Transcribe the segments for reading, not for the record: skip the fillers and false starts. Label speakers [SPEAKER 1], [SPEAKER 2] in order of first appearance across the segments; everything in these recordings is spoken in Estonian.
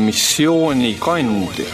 [SPEAKER 1] missioonikandja.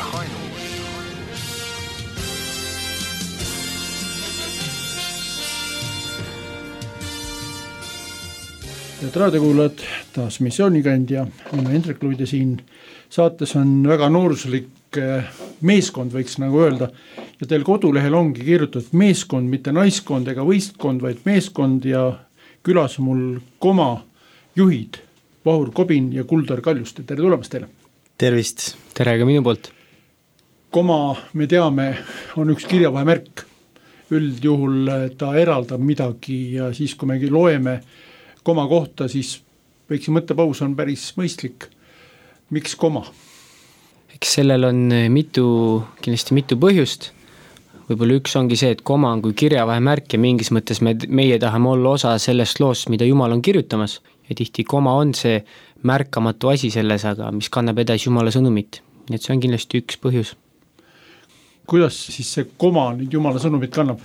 [SPEAKER 2] Head raadiokuulajad, taas missioonikandja. Minu Hendrik Luide siin saates on väga nooruslik meeskond, võiks nagu öelda. Ja teil kodulehel ongi kirjutatud meeskond, mitte naiskond ega võistkond, vaid meeskond ja külas mul Koma juhid Vahur Kobin ja Kuldar Kaljuste. Tere tulemast teile!
[SPEAKER 3] Tervist!
[SPEAKER 4] Tere ka minu poolt!
[SPEAKER 2] Koma, me teame, on üks kirjavahemärk. Üldjuhul ta eraldab midagi ja siis, kui me loeme Koma kohta, siis võiks mõttepaus on päris mõistlik. Miks Koma?
[SPEAKER 4] Eks sellel on kindlasti mitu põhjust. Võib-olla üks ongi see, et Koma on kui kirjavahemärk ja mingis mõttes meie tahame olla osa sellest loost, mida Jumal on kirjutamas. Ja tihti Koma on see märkamatu asi selles, aga mis kannab edasi Jumala sõnumit. Nii et see on kindlasti üks põhjus.
[SPEAKER 2] Kuidas siis see Koma nüüd Jumala sõnumit kannab?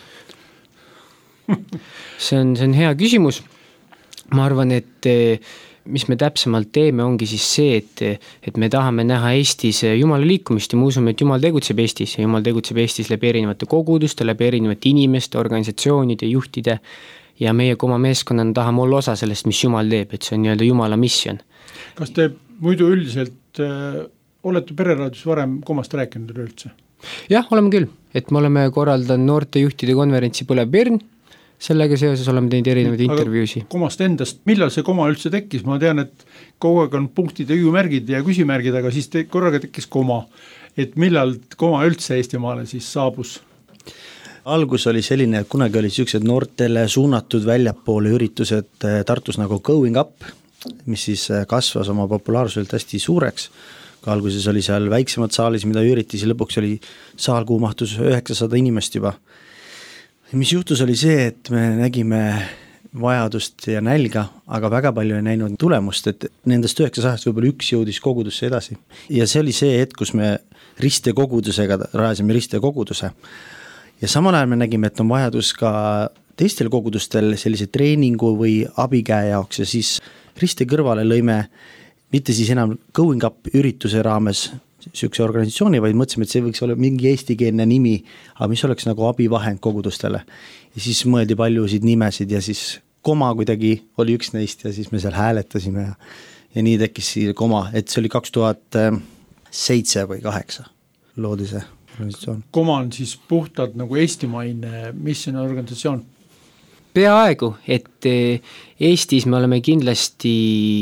[SPEAKER 4] See on hea küsimus. Ma arvan, et mis me täpsemalt teeme, ongi siis see, et me tahame näha Eestis Jumala liikumist ja me usume, et Jumal tegutseb Eestis ja Jumal tegutseb Eestis läbi erinevate koguduste, läbi erinevate inimeste, organisatsioonide, juhtide ja meie Koma meeskonnana tahame olla osa sellest, mis Jumal teeb, et see on nii-öelda Jumala mission.
[SPEAKER 2] Kas te muidu üldiselt olete pereraadios varem Komast rääkinud üldse?
[SPEAKER 4] Jah, oleme küll, et me oleme korraldanud noorte juhtide konverentsi Põlev Pirn. Sellega seoses oleme teinud erinevaid intervjuusi.
[SPEAKER 2] Komast endast, millal see Koma üldse tekkis? Ma tean, et kogu aeg on punktid ja hüüumärgid ja küsimärgid, aga siis korraga tekkis Koma. Et millal Koma üldse Eestimaale siis saabus?
[SPEAKER 3] Algus oli selline, et kunagi oli sellised noortele suunatud väljapoole üritused Tartus nagu Going Up, mis siis kasvas oma populaarsuselt hästi suureks. Ka alguses oli seal väiksemad saalis, mida üritisi, lõpuks oli saal kuumahtus 900 inimest juba. Mis juhtus oli see, et me nägime vajadust ja nälga, aga väga palju ei näinud tulemust, et nendest 900 võib-olla üks jõudis kogudusse edasi. Ja see oli see hetk, kus me ristekogudusega rajasime ristekoguduse. Ja samal ajal me nägime, et on vajadus ka teistel kogudustel sellise treeningu või abikäe jaoks ja siis riste kõrvale lõime mitte siis enam Going Up ürituse raames sükse organisatsiooni, vaid mõtlesime, et see võiks olla mingi eestikeelne nimi, aga mis oleks nagu abivahend kogudustele. Ja siis mõeldi paljusid nimesid ja siis Koma kuidagi oli üks neist ja siis me seal hääletasime ja nii tekkis Koma, et see oli 2007 või 2008 loodi see organisatsioon.
[SPEAKER 2] Koma on siis puhtalt nagu eestimaine missioni organisatsioon?
[SPEAKER 4] Peaaegu, et Eestis me oleme kindlasti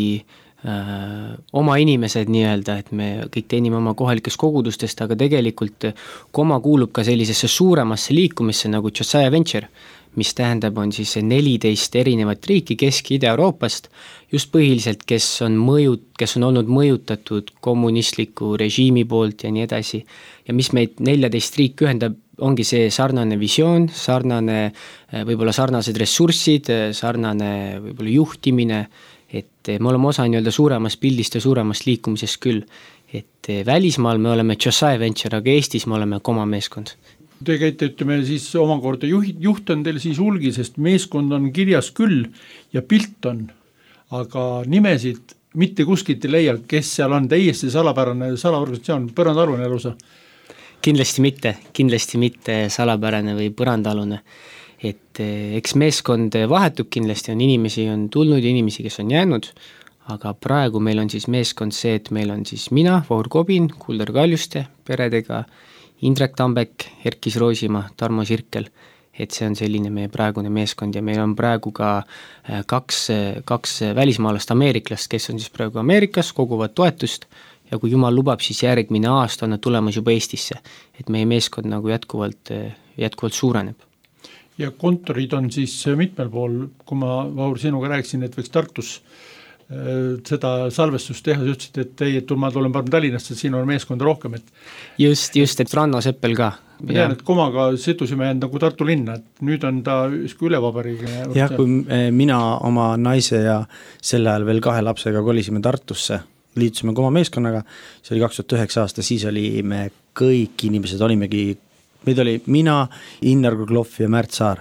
[SPEAKER 4] oma inimesed nii-öelda, et me kõik teenime oma kohalikest kogudustest, aga tegelikult Koma kuulub ka sellisesse suuremasse liikumisse nagu Josiah Venture, mis tähendab on siis 14 erinevat riiki Kesk- ja Ida-Euroopast, just põhiliselt, kes on olnud mõjutatud kommunistliku režiimi poolt ja nii edasi. Ja mis meid 14 riik ühendab, ongi see sarnane visioon, võib-olla sarnased ressurssid, sarnane võib-olla juhtimine, et me oleme osa nii-öelda suuremast pildist ja suuremast liikumisest küll, et välismaal me oleme Josiah Venture, aga Eestis me oleme Koma meeskond.
[SPEAKER 2] Te käite, ütleme siis omakorda juht on teil siis hulgi, sest meeskond on kirjas küll ja pilt on, aga nimesid mitte kuskilt ei leia, kes seal on, täiesti salapärane salaorganisatsioon, põrandaalune elusa?
[SPEAKER 4] Kindlasti mitte salapärane või põrandaalune. Et eks meeskond vahetub kindlasti, on inimesi on tulnud ja inimesi, kes on jäänud, aga praegu meil on siis meeskond see, et meil on siis mina, Vahur Kobin, Kuldar Kaljuste peredega, Indrek Tambek, Erkis Roosimaa, Tarmo Sirkel, et see on selline meie praegune meeskond ja meil on praegu ka kaks välismaalast ameeriklast, kes on siis praegu Ameerikas, koguvad toetust ja kui Jumal lubab, siis järgmine aasta on nad tulemas juba Eestisse, et meie meeskond nagu jätkuvalt suureneb.
[SPEAKER 2] Ja kontorid on siis mitmel pool, kui ma Vahur sinuga rääkisin, et võiks Tartus seda salvestust teha, sa ütlesid, et ma tulen parem Tallinnast, et siin on meeskonda rohkem. Et
[SPEAKER 4] just, et Ranno Seppel ka.
[SPEAKER 2] Ma tean, et Komaga situsime nagu Tartu linna, et nüüd on ta üle vabariigi.
[SPEAKER 3] Jah, kui mina oma naise ja sel ajal veel 2 lapsega kolisime Tartusse, liitusime Koma meeskonnaga, see oli 2009 aasta, siis olime kõik inimesed, meid oli mina, Innar Kuklov ja Märt Saar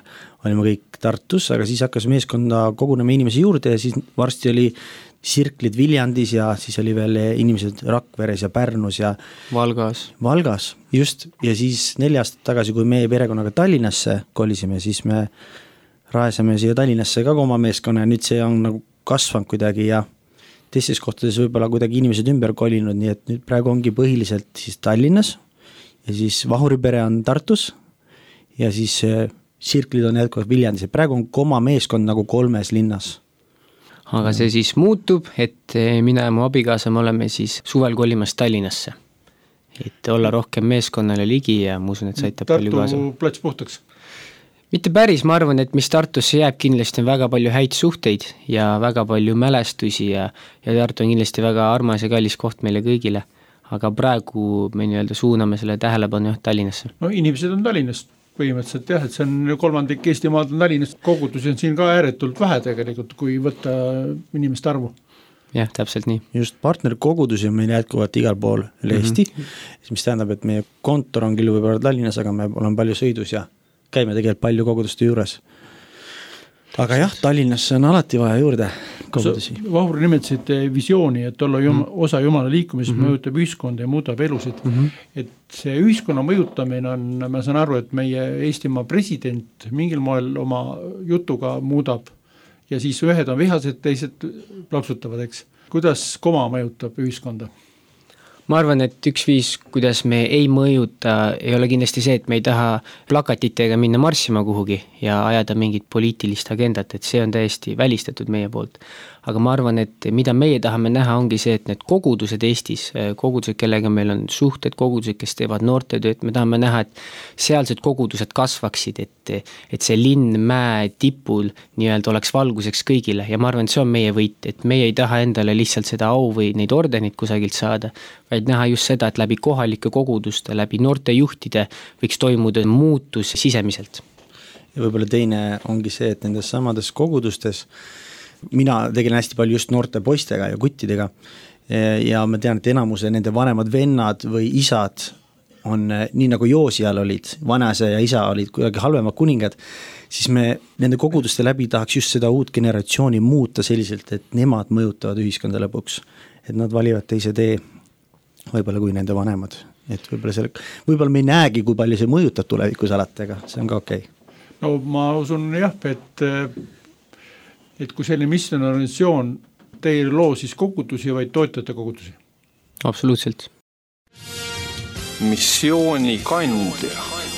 [SPEAKER 3] olime kõik Tartus, aga siis hakkas meeskonda kogunema inimesi juurde ja siis varsti oli sirklid Viljandis ja siis oli veel inimesed Rakveres ja Pärnus ja Valgas, just, ja siis 4 aastat tagasi, kui meie perekonnaga Tallinnasse kolisime, siis me raesime siia Tallinnasse ka oma meeskonna ja nüüd see on nagu kasvanud kuidagi ja teistes kohtades võib-olla kuidagi inimesed ümber kolinud, nii et nüüd praegu ongi põhiliselt siis Tallinnas ja siis Vahuripere on Tartus ja siis sirklid on jätkuvalt Viljandis ja praegu on oma meeskond nagu 3 linnas.
[SPEAKER 4] Aga see siis muutub, et mina ja mu abikaasa me oleme siis suvel kolimas Tallinnasse, et olla rohkem meeskonnale ligi ja ma usun, et see aitab palju kaasa.
[SPEAKER 2] Tartu plats puhtaks?
[SPEAKER 4] Mitte päris, ma arvan, et mis Tartusse jääb, kindlasti on väga palju häid suhteid ja väga palju mälestusi ja Tartu on kindlasti väga armas ja kallis koht meile kõigile, aga praegu me nii-öelda suuname selle tähelepanu Tallinnasse.
[SPEAKER 2] No inimesed on Tallinnast põhimõtteliselt jah, et see on 3. Eestimaad on Tallinnast, kogudusi on siin ka ääretult vähe tegelikult, kui võtta inimeste arvu.
[SPEAKER 4] Jah, täpselt nii.
[SPEAKER 3] Just partnerkogudusi on meil jätkuvalt igal pool üle Eesti, mis tähendab, et meie kontor on küll võib-olla Tallinnas, aga me oleme palju sõidus ja käime tegelikult palju koguduste juures. Aga jah, Tallinnasse on alati vaja juurde kogudusi.
[SPEAKER 2] Vahur nimetasid visiooni, et olla osa Jumala liikumisest mõjutab ühiskonda ja muudab elusid. Et see ühiskonna mõjutamine on, ma saan aru, et meie Eestimaa president mingil moel oma jutuga muudab ja siis ühed on vihased, teised plaksutavad, eks. Kuidas koma mõjutab ühiskonda?
[SPEAKER 4] Ma arvan, et üks viis, kuidas me ei mõjuta, ei ole kindlasti see, et me ei taha plakatitega minna marssima kuhugi ja ajada mingit poliitilist agendat, et see on täiesti välistatud meie poolt. Aga ma arvan, et mida meie tahame näha, ongi see, et need kogudused Eestis, kogudused, kellega meil on suhted, kogudused, kes teevad noortetööd, me tahame näha, et sealsed kogudused kasvaksid, et see linn mäe tipul nii-öelda oleks valguseks kõigile ja ma arvan, et see on meie võit, et meie ei taha endale lihtsalt seda au või neid ordenit kusagilt saada, vaid näha just seda, et läbi kohalike koguduste, läbi noortejuhtide võiks toimuda muutus sisemiselt.
[SPEAKER 3] Ja võib-olla teine ongi see, et nendes samades kogudustes mina tegelen hästi palju just noorte poistega ja kuttidega ja ma tean, et enamuse nende vanemad vennad või isad on nii nagu Joosial olid, vanaisa ja isa olid kuidagi halvemad kuningad, siis me nende koguduste läbi tahaks just seda uut generatsiooni muuta selliselt, et nemad mõjutavad ühiskonda lõpuks, et nad valivad teise tee võib-olla kui nende vanemad, et võib-olla me ei näegi, kui palju see mõjutab tulevikus alati, aga see on ka okei.
[SPEAKER 2] No ma usun jah, et kui selline missionorganisatsioon teil loo siis kogudusi, vaid toetate kogudusi?
[SPEAKER 4] Absoluutselt.
[SPEAKER 1] Missiooni kandja.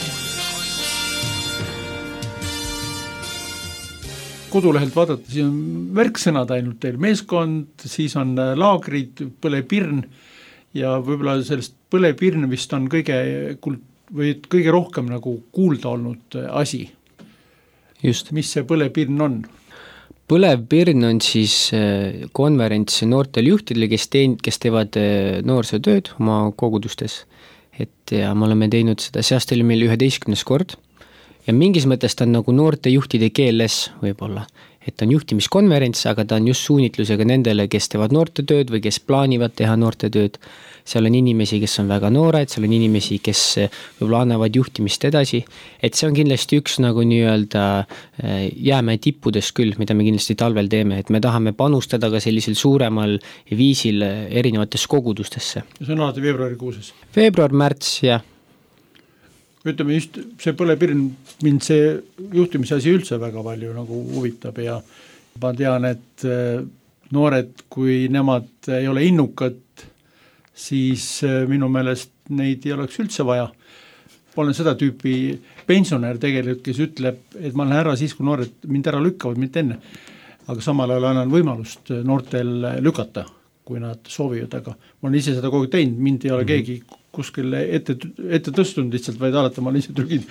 [SPEAKER 2] Kodulehelt vaadata, siis on märksõnad ainult teil, meeskond, siis on laagrid, põlepirn ja võib-olla sellest põlepirn vist on kõige rohkem nagu kuulda olnud asi.
[SPEAKER 4] Just.
[SPEAKER 2] Mis see põlepirn on?
[SPEAKER 4] Põlevpirn on siis konverents noortel juhtidele, kes teevad noorsootööd oma kogudustes. Ja me oleme teinud seda, see aasta oli meil 11. kord ja mingis mõttes ta on nagu noorte juhtide keeles võib-olla, et on juhtimiskonverents, aga ta on just suunitlusega nendele, kes teevad noortetööd või kes plaanivad teha noortetööd. Seal on inimesi, kes on väga noored, seal on inimesi, kes võib-olla annavad juhtimist edasi, et see on kindlasti üks nagu nii-öelda jääme tippudest küll, mida me kindlasti talvel teeme, et me tahame panustada ka sellisel suuremal viisil erinevates kogudustesse.
[SPEAKER 2] See on alati veebruarikuuses?
[SPEAKER 4] Veebruar, märts, jah.
[SPEAKER 2] Ütleme just see põlepirn, mind see juhtimise asi üldse väga palju nagu huvitab ja ma tean, et noored, kui nemad ei ole innukad, siis minu meelest neid ei oleks üldse vaja. Olen seda tüüpi pensionär tegelikult, kes ütleb, et ma lähen ära siis, kui noored mind ära lükkavad, mitte enne. Aga samal ajal annan võimalust noortel lükata, kui nad soovivad, aga ma olen ise seda kogu teinud, mind ei ole keegi kuskil ette tõstunud lihtsalt, vaid alati ma olen ise trüginud.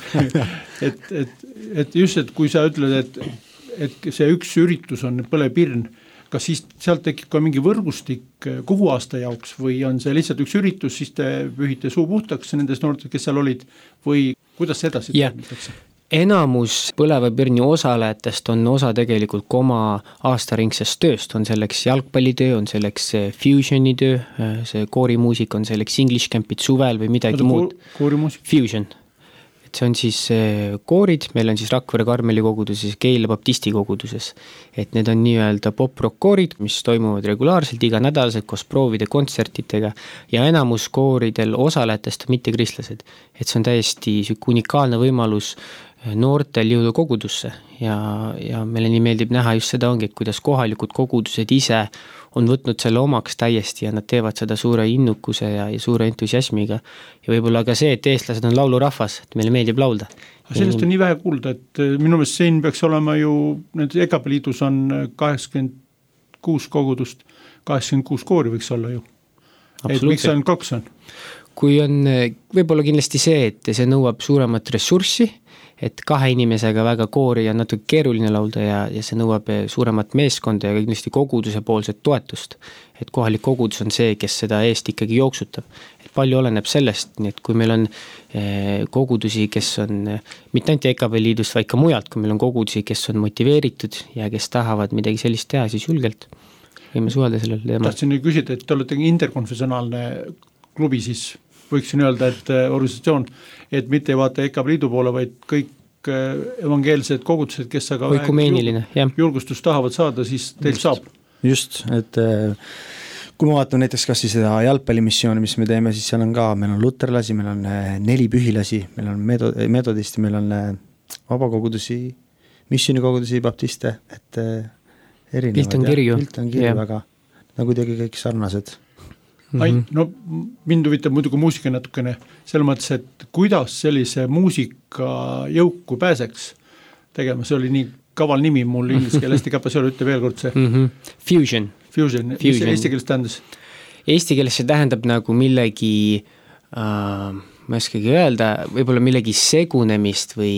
[SPEAKER 2] et just, et kui sa ütled, et see üks üritus on põlepirn, kas siis sealt tekib ka mingi võrgustik kogu aasta jaoks või on see lihtsalt üks üritus, siis te pühite suu puhtaks nendest noortest, kes seal olid või kuidas see edasi toimitakse?
[SPEAKER 4] Enamus põlevapirni osalejatest on osa tegelikult oma aastaringsest tööst, on selleks jalgpallitöö, on selleks fusioni töö, see koorimuusik on selleks English Campid suvel või midagi muud.
[SPEAKER 2] Koorimuusik?
[SPEAKER 4] Fusion. et see on siis koorid, meil on siis Rakvere Karmeli koguduses, Keila baptisti koguduses. Et need on nii-öelda pop-rock koorid, mis toimuvad regulaarselt iga nädalaselt koos proovide kontsertitega ja enamus kooridel osalejatest on mitte kristlased. Et see on täiesti unikaalne võimalus noortel jõuda kogudusse ja meile nii meeldib näha just seda ongi, et kuidas kohalikud kogudused ise on võtnud selle omaks täiesti ja nad teevad seda suure innukuse ja suure entusiasmiga. Ja võib-olla ka see, et eestlased on laulurahvas, et meile meeldib laulda.
[SPEAKER 2] Sellest on nii vähe kuulda, et minu meelest siin peaks olema ju, need EKP liidus on 86 kogudust, 86 koori võiks olla ju. Et miks on 2 on?
[SPEAKER 4] Kui on võib-olla kindlasti see, et see nõuab suuremat ressurssi, et 2 inimesega väga koori on natuke keeruline laulda ja see nõuab suuremat meeskonda ja kindlasti koguduse poolset toetust. Et kohalik kogudus on see, kes seda eest ikkagi jooksutab. Et palju oleneb sellest, nii et kui meil on kogudusi, kes on mitte ainult EKP liidust, vaid ka mujalt, kui meil on kogudusi, kes on motiveeritud ja kes tahavad midagi sellist teha, siis julgelt võime suhelda sellele teemal.
[SPEAKER 2] Tahtsin küsida, et te olete interkonfessionaalne klubi siis, võiksin öelda, et organisatsioon, et mitte ei vaata EKP liidu poole, vaid kõik evangeelsed kogudused, kes aga julgustust tahavad saada, siis teil saab.
[SPEAKER 3] Just, et kui ma vaatan näiteks kas siis seda jalgpallimissiooni, mis me teeme, siis seal on ka, meil on luterlasi, meil on 4 pühilasi, meil on metodisti, meil on vabakogudusi, missionikogudusi, baptiste, et erinevad.
[SPEAKER 4] Pilt on kirju,
[SPEAKER 3] väga nagu kuidagi kõik sarnased.
[SPEAKER 2] No mind huvitab muidugi muusika natukene, selles mõttes, et kuidas sellise muusika jõuku pääseks tegema, see oli nii kaval nimi mul inglise keeles, hästi käpas ei ole, ütle veel kord see.
[SPEAKER 4] Fusion.
[SPEAKER 2] Mis eesti keeles tähendas?
[SPEAKER 4] Eesti keeles see tähendab nagu millegi, ma ei oskagi öelda, võib-olla millegi segunemist või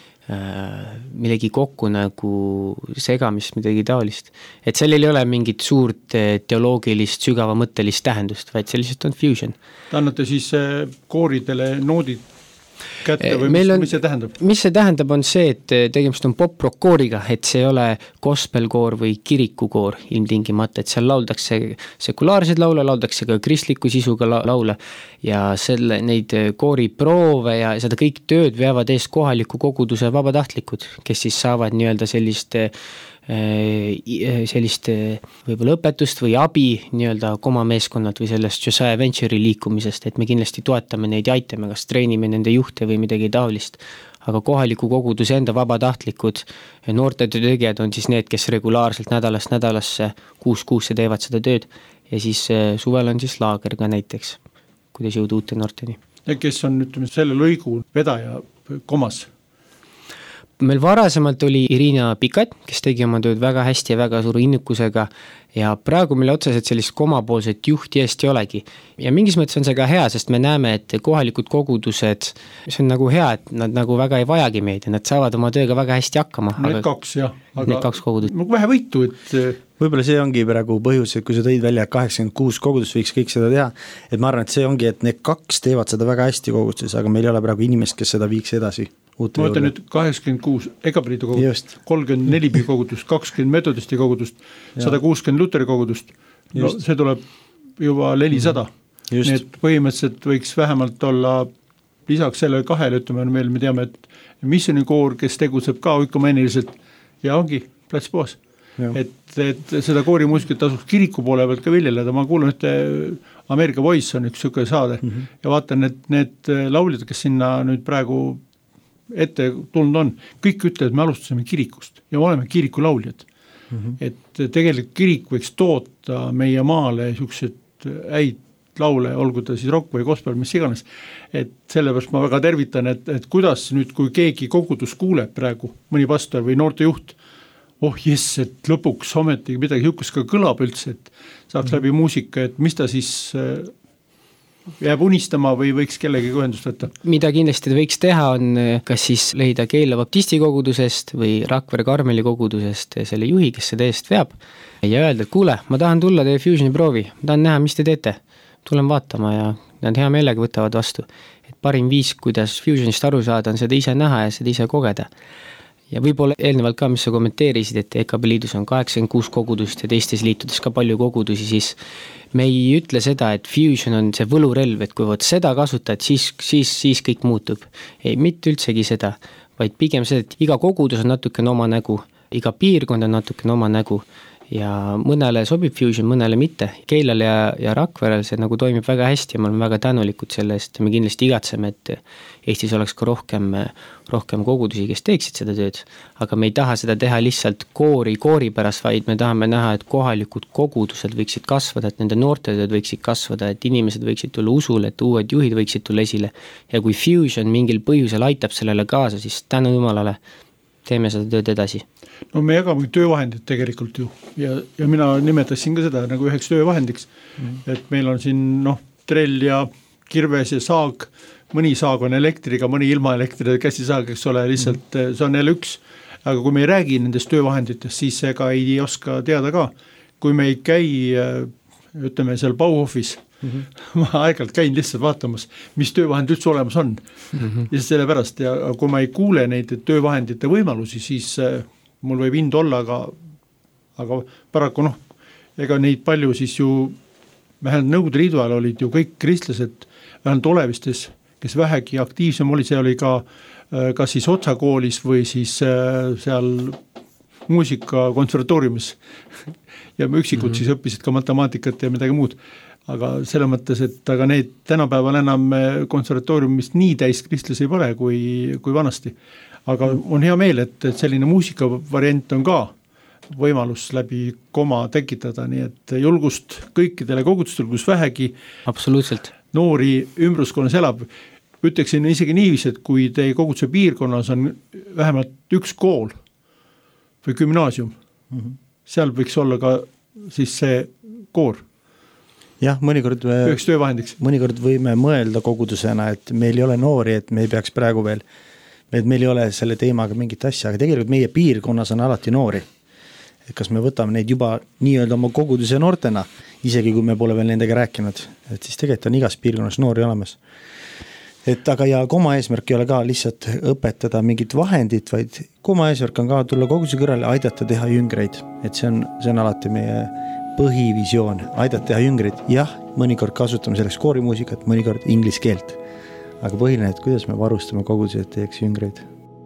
[SPEAKER 4] millegi kokku nagu segamist, midagi taolist. Et sellel ei ole mingit suurt teoloogilist, sügavamõttelist tähendust, vaid see lihtsalt on fusion.
[SPEAKER 2] Te annate siis kooridele noodid kätte või mis see tähendab?
[SPEAKER 4] Mis see tähendab on see, et tegemist on pop-rock kooriga, et see ei ole gospelkoor või kirikukoor ilmtingimata, et seal lauldakse sekulaarseid laule, lauldakse ka kristliku sisuga laule ja neid kooriproove ja seda kõik tööd veavad eest kohaliku koguduse vabatahtlikud, kes siis saavad nii-öelda sellist võib-olla õpetust või abi nii-öelda oma meeskonnalt või sellest Josiah Venture'i liikumisest, et me kindlasti toetame neid ja aitame, kas treenime nende juhte või midagi taolist. Aga kohaliku koguduse enda vabatahtlikud noortetöötegijad on siis need, kes regulaarselt nädalast nädalasse 6 kuusse teevad seda tööd ja siis suvel on siis laager ka näiteks, kuidas jõuda uute noorteni.
[SPEAKER 2] Ja kes on ütleme, selle lõigu vedaja komas?
[SPEAKER 4] Meil varasemalt oli Irina Pikat, kes tegi oma tööd väga hästi ja väga suure innukusega ja praegu meil otseselt sellist komapoolset juhti eest ei olegi. Ja mingis mõttes on see ka hea, sest me näeme, et kohalikud kogudused, see on nagu hea, et nad nagu väga ei vajagi meid ja nad saavad oma tööga väga hästi hakkama.
[SPEAKER 2] Need 2, jah.
[SPEAKER 4] Need 2 kogudust.
[SPEAKER 2] Vähe võitu, et
[SPEAKER 3] võib-olla see ongi praegu põhjus, et kui sa tõid välja 86 kogudust võiks kõik seda teha, et ma arvan, et see ongi, et need 2 teevad seda väga hästi kogudustes, aga meil ei ole praegu inimest, kes seda viiks edasi.
[SPEAKER 2] Ma võtan nüüd 86 EKP liidu kogudust, 34 kogudust, 20 metodisti kogudust, 160 luteri kogudust, no see tuleb juba 400. Nii et põhimõtteliselt võiks vähemalt olla lisaks sellele 2, ütleme meil, me teame, et missionikoor, kes tegutseb ka õikumeeniliselt ja ongi plats poos. Et seda koorimuusikat tasuks kiriku poole pealt ka viljeleda, ma kuulen ühte America Voice on üks selline saade ja vaatan, et need lauljad, kes sinna nüüd praegu ette tulnud on, kõik ütlevad, et me alustasime kirikust ja oleme kirikulauljad. Et tegelikult kirik võiks toota meie maale niisugused häid laule, olgu ta siis rock või gospel, mis iganes. Et sellepärast ma väga tervitan, et kuidas nüüd, kui keegi kogudus kuuleb praegu, mõni pastor või noortejuht, jess, et lõpuks ometigi midagi niisugust ka kõlab üldse, et saaks läbi muusika, et mis ta siis jääb unistama või võiks kellegi ühendust võtta?
[SPEAKER 4] Mida kindlasti võiks teha on kas siis leida Keila baptisti kogudusest või Rakvere Karmeli kogudusest selle juhi, kes seda eest veab ja öelda, et kuule, ma tahan tulla teie Fusioni proovi, ma tahan näha, mis te teete. Tulen vaatama ja nad hea meelega võtavad vastu. Et parim viis, kuidas Fusionist aru saada, on seda ise näha ja seda ise kogeda. ja võib-olla eelnevalt ka, mis sa kommenteerisid, et EKP liidus on 86 kogudust ja teistes liitudes ka palju kogudusi, siis me ei ütle seda, et Fusion on see võlurelv, et kui seda kasutad, siis kõik muutub. Ei, mitte üldsegi seda, vaid pigem seda, et iga kogudus on natukene oma nägu, iga piirkond on natukene oma nägu ja mõnele sobib Fusion, mõnele mitte. Keilal ja Rakverel see nagu toimib väga hästi ja me oleme väga tänulikud selle eest, me kindlasti igatseme, et Eestis oleks ka rohkem kogudusi, kes teeksid seda tööd, aga me ei taha seda teha lihtsalt koori pärast, vaid me tahame näha, et kohalikud kogudused võiksid kasvada, et nende noortetööd võiksid kasvada, et inimesed võiksid tulla usule, et uued juhid võiksid tulla esile ja kui Fusion mingil põhjusel aitab sellele kaasa, siis tänu Jumalale teeme seda tööd edasi.
[SPEAKER 2] No me jagame töövahendid tegelikult ju ja mina nimetasin ka seda nagu üheks töövahendiks, et meil on siin trell ja kirves ja saag, mõni saag on elektriga, mõni ilma elektriga käsisaag, eks ole, lihtsalt see on jälle üks, aga kui me ei räägi nendest töövahenditest, siis ega ei oska teada ka, kui me ei käi, ütleme seal Bauhofis, ma aeg-ajalt käin lihtsalt vaatamas, mis töövahend üldse olemas on ja sellepärast, ja kui ma ei kuule neid töövahendite võimalusi, siis mul võib hind olla, aga paraku ega neid palju siis ju, vähemalt Nõukogude Liidu ajal olid ju kõik kristlased, vähemalt Olevistes, kes vähegi aktiivsem oli, see oli ka kas siis Otsa koolis või siis seal muusika konservatooriumis ja üksikud siis õppisid ka matemaatikat ja midagi muud, aga selle mõttes, et aga need tänapäeval enam konservatooriumist nii täis kristlasi pole kui vanasti, aga on hea meel, et selline muusika variant on ka võimalus läbi koma tekitada, nii et julgust kõikidele kogudustele, kus vähegi
[SPEAKER 4] absoluutselt
[SPEAKER 2] noori ümbruskonnas elab. Ütleksin isegi niivis, et kui teie koguduse piirkonnas on vähemalt üks kool või gümnaasium, seal võiks olla ka siis see koor.
[SPEAKER 3] Jah, mõnikord võime mõelda kogudusena, et meil ei ole noori, et me ei peaks praegu veel, et meil ei ole selle teemaga mingit asja, aga tegelikult meie piirkonnas on alati noori. Et kas me võtame neid juba nii-öelda oma koguduse noortena, isegi kui me pole veel nendega rääkinud, et siis tegelikult on igas piirkonnas noori olemas. Et aga ja koma eesmärk ei ole ka lihtsalt õpetada mingit vahendit, vaid koma eesmärk on ka tulla koguduse kõrvale, aidata teha jüngreid, et see on alati meie põhivisioon, aidata teha jüngreid. Jah, mõnikord kasutame selleks koorimuusikat, mõnikord inglise keelt, aga põhiline, et kuidas me varustame koguduse, et teeks jüngreid.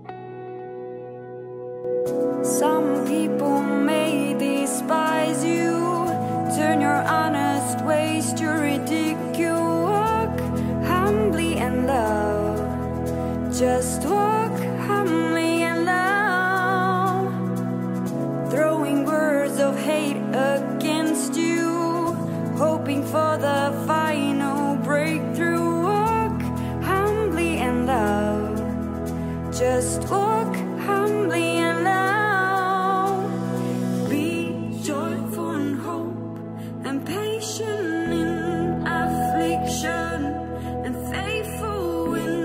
[SPEAKER 5] Just walk humbly and loud, throwing words of hate against you, hoping for the final breakthrough. Walk humbly and loud, just walk humbly and loud. Be joyful in hope and patient in affliction and faithful in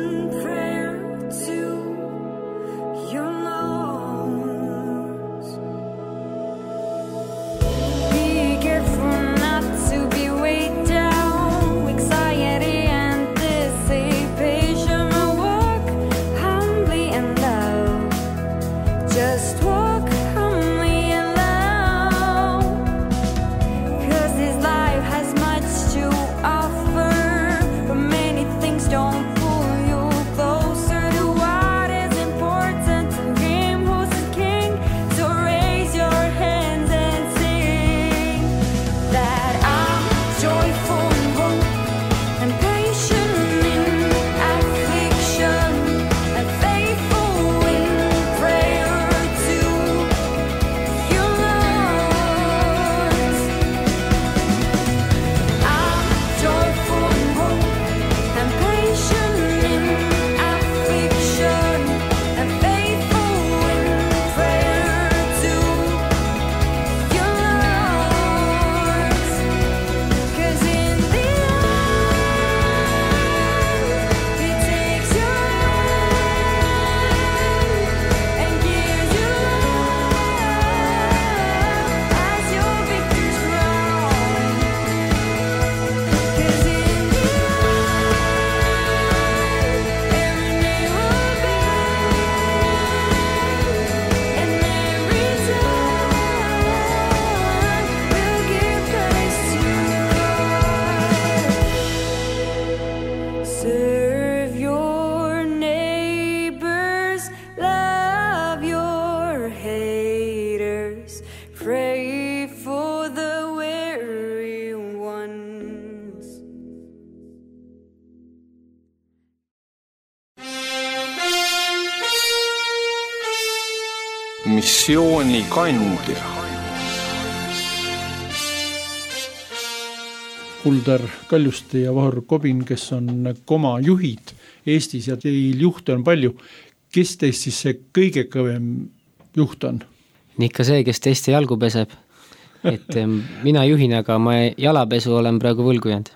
[SPEAKER 1] missioonikandja.
[SPEAKER 2] Kuldar Kaljuste ja Vahur Kobin, kes on Koma juhid Eestis ja teil juhte on palju. Kes teist siis see kõige kõvem juht on?
[SPEAKER 4] Ikka see, kes teiste jalgu peseb. Et mina juhin, aga ma jalapesu olen praegu võlgu jäänud.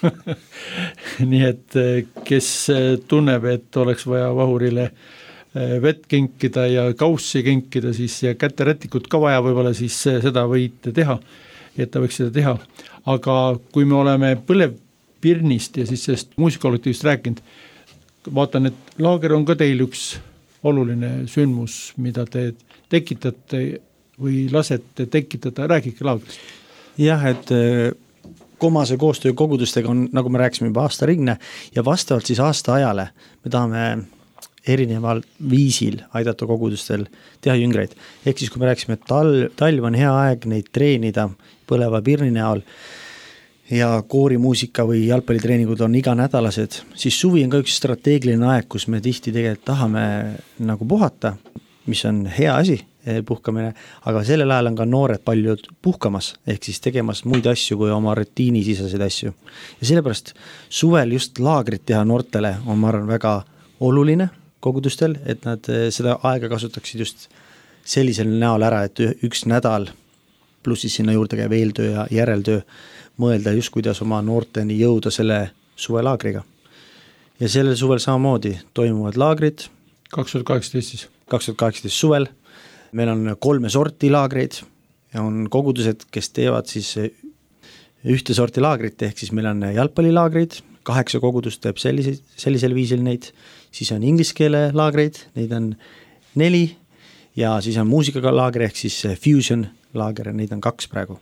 [SPEAKER 2] Nii et kes tunneb, et oleks vaja Vahurile vett kinkida ja kaussi kinkida siis ja käterätikut ka vaja võib-olla, siis seda võite teha, et ta võiks seda teha. Aga kui me oleme Põlevpirnist ja siis sellest muusikakollektiivist rääkinud, vaatan, et laager on ka teil üks oluline sündmus, mida te tekitate või lasete tekitada, räägike laagrist.
[SPEAKER 3] Jah, et Komase koostöö kogudustega on, nagu me rääksime, juba aastaringne ja vastavalt siis aasta ajale me tahame erineval viisil aidata kogudustel teha jüngreid. Ehk siis, kui me rääksime, et talv on hea aeg neid treenida põleva pirni näol ja koorimuusika või jalgpallitreeningud on iganädalased, siis suvi on ka üks strateegiline aeg, kus me tihti tegelikult tahame nagu puhata, mis on hea asi, puhkamine, aga sellel ajal on ka noored paljud puhkamas, ehk siis tegemas muid asju kui oma rutiinisiseseid asju. Ja sellepärast suvel just laagrit teha noortele on, ma arvan, väga oluline kogudustel, et nad seda aega kasutaksid just sellisel näol ära, et üks nädal pluss siis sinna juurde käib eeltöö ja järeltöö, mõelda just, kuidas oma noorteni jõuda selle suvelaagriga. Ja sellel suvel samamoodi toimuvad laagrid.
[SPEAKER 2] 2018 siis.
[SPEAKER 3] 2018 suvel. Meil on 3 sorti laagreid ja on kogudused, kes teevad siis ühte sorti laagrit, ehk siis meil on jalgpallilaagrid, 8 kogudust teeb sellisel viisil neid, siis on ingliskeele laagreid, neid on 4 ja siis on muusikaga laagri ehk siis fusion laager ja neid on 2 praegu.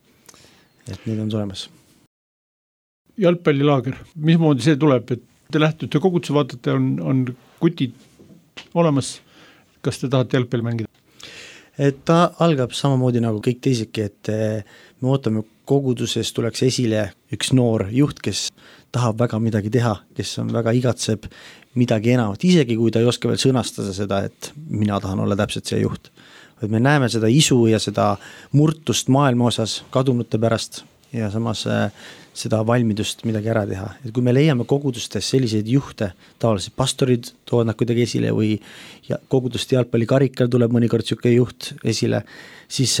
[SPEAKER 3] Et neid on tulemas.
[SPEAKER 2] Jalgpallilaager, mismoodi see tuleb, et te lähtute koguduse, vaatate, on kutid olemas, kas te tahate jalgpalli mängida?
[SPEAKER 3] Et ta algab samamoodi nagu kõik teiseki, et me ootame koguduses tuleks esile üks noor juht, kes tahab väga midagi teha, kes on väga igatseb midagi enamat, isegi kui ta ei oska veel sõnastada seda, et mina tahan olla täpselt see juht. Et me näeme seda isu ja seda murtust maailma osas kadunute pärast ja samas seda valmidust midagi ära teha. Et kui me leiame kogudustes selliseid juhte, tavaliselt pastorid toovad nad kuidagi esile või koguduste jalgpallikarikal tuleb mõnikord siuke juht esile, siis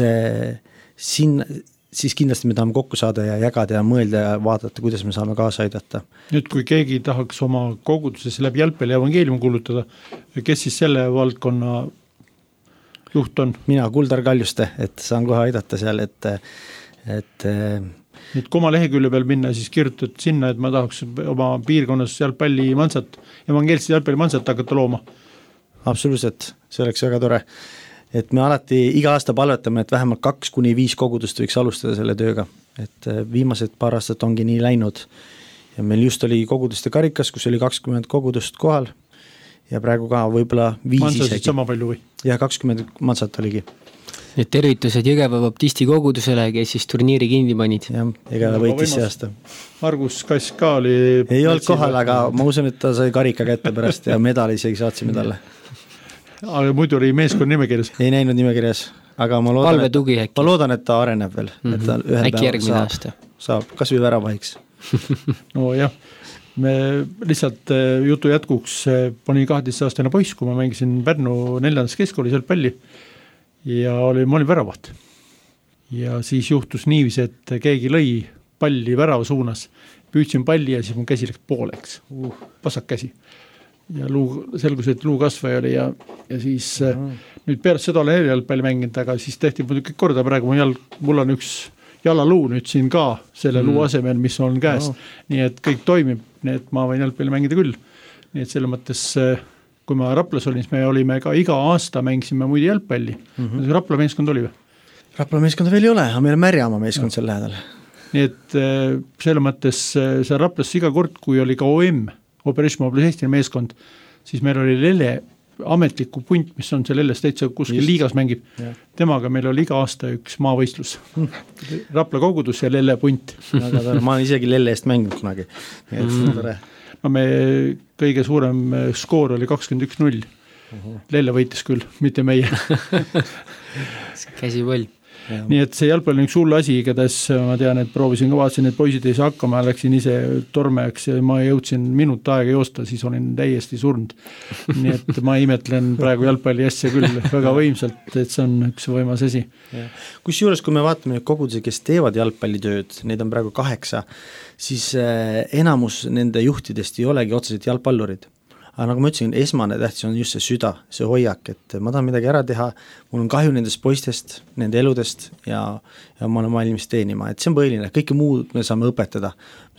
[SPEAKER 3] kindlasti me tahame kokku saada ja jagada ja mõelda ja vaadata, kuidas me saame kaasa aidata.
[SPEAKER 2] Nüüd, kui keegi tahaks oma koguduses läbi jalgpalli evangeeliumi kuulutada, kes siis selle valdkonna juht on? Mina,
[SPEAKER 3] Kuldar Kaljuste, et saan kohe aidata seal, et
[SPEAKER 2] nüüd kui oma lehekülje peal minna, siis kirjutad sinna, et ma tahaks oma piirkonnas jalgpallimansat, evangeelset jalgpallimansat hakata looma.
[SPEAKER 3] Absoluutselt, see oleks väga tore. Et me alati iga aasta palvetame, et vähemalt 2-5 kogudust võiks alustada selle tööga. Et viimased paar aastat ongi nii läinud. Ja meil just oli koguduste karikas, kus oli 20 kogudust kohal ja praegu ka võib-olla 5
[SPEAKER 2] Mansasid
[SPEAKER 3] isegi.
[SPEAKER 2] Sama palju või?
[SPEAKER 3] Ja 20 mansat oligi.
[SPEAKER 4] Need tervitused Jõgeva baptisti kogudusele, kes siis turniiri kinni panid.
[SPEAKER 3] Jah, ega võitis see aasta.
[SPEAKER 2] Margus Kass ka oli...
[SPEAKER 3] Ei olnud kohal, aga ma usun, et ta sai karika kätte pärast ja medali isegi saatsime talle.
[SPEAKER 2] Aga muidu oli meeskond nimekirjas?
[SPEAKER 3] Ei näinud nimekirjas, aga ma loodan, et ta areneb veel. Et ta
[SPEAKER 4] äkki järgmine aasta.
[SPEAKER 3] Saab, kas või väravaiks.
[SPEAKER 2] No jah, me lihtsalt jutu jätkuks pani 12-aastane poiss, kui ma mängisin Pärnu 4. keskkoolis jalgpalli ja ma olin väravaht. Ja siis juhtus niivis, et keegi lõi palli värava suunas, püüdsin palli ja siis mu käsi läks pooleks, pasak käsi. Ja selgus, et luukasvaja oli ja siis nüüd peale seda olen jalgpalli mänginud, aga siis tehti kõik korda, praegu mul on üks jalaluu nüüd siin ka selle luu asemel, mis on käes, nii et kõik toimib, nii et ma võin jalgpalli mängida küll. Nii et selle mõttes, kui ma Raplas olin, siis me olime ka iga aasta mängisime muide jalgpalli. Rapla meeskond oli või?
[SPEAKER 3] Rapla meeskond veel ei ole, aga meil on Märjamaa meeskond sel lähedal.
[SPEAKER 2] Nii et selle mõttes see Raplas iga kord, kui oli ka OM, Operation Mobilization meeskond, siis meil oli Lelle ametliku punt, mis on seal Lelles täitsa kuskil liigas mängib. Temaga meil oli iga aasta üks maavõistlus. Rapla kogudus ja Lelle punt.
[SPEAKER 3] Ma olen isegi Lelle eest mänginud kunagi.
[SPEAKER 2] No me kõige suurem skoor oli 21-0 Lelle võitis küll, mitte meie.
[SPEAKER 4] Käsipall.
[SPEAKER 2] Nii et see jalgpall on üks hull asi, igatahes ma tean, et proovisin ka, vaatasin, et poisid ei saa hakkama, läksin ise tormejaks ja ma jõudsin minut aega joosta, siis olin täiesti surnud. Nii et ma imetlen praegu jalgpalli asja küll väga võimsalt, et see on üks võimas asi.
[SPEAKER 3] Kusjuures, kui me vaatame koguduse, kes teevad jalgpallitööd, neid on praegu 8, siis enamus nende juhtidest ei olegi otseselt jalgpallurid. Aga nagu ma ütlesin, esmane tähtis on just see süda, see hoiak, et ma tahan midagi ära teha, mul on kahju nendest poistest, nende eludest ja ma olen valmis teenima, et see on põhiline, kõike muud me saame õpetada.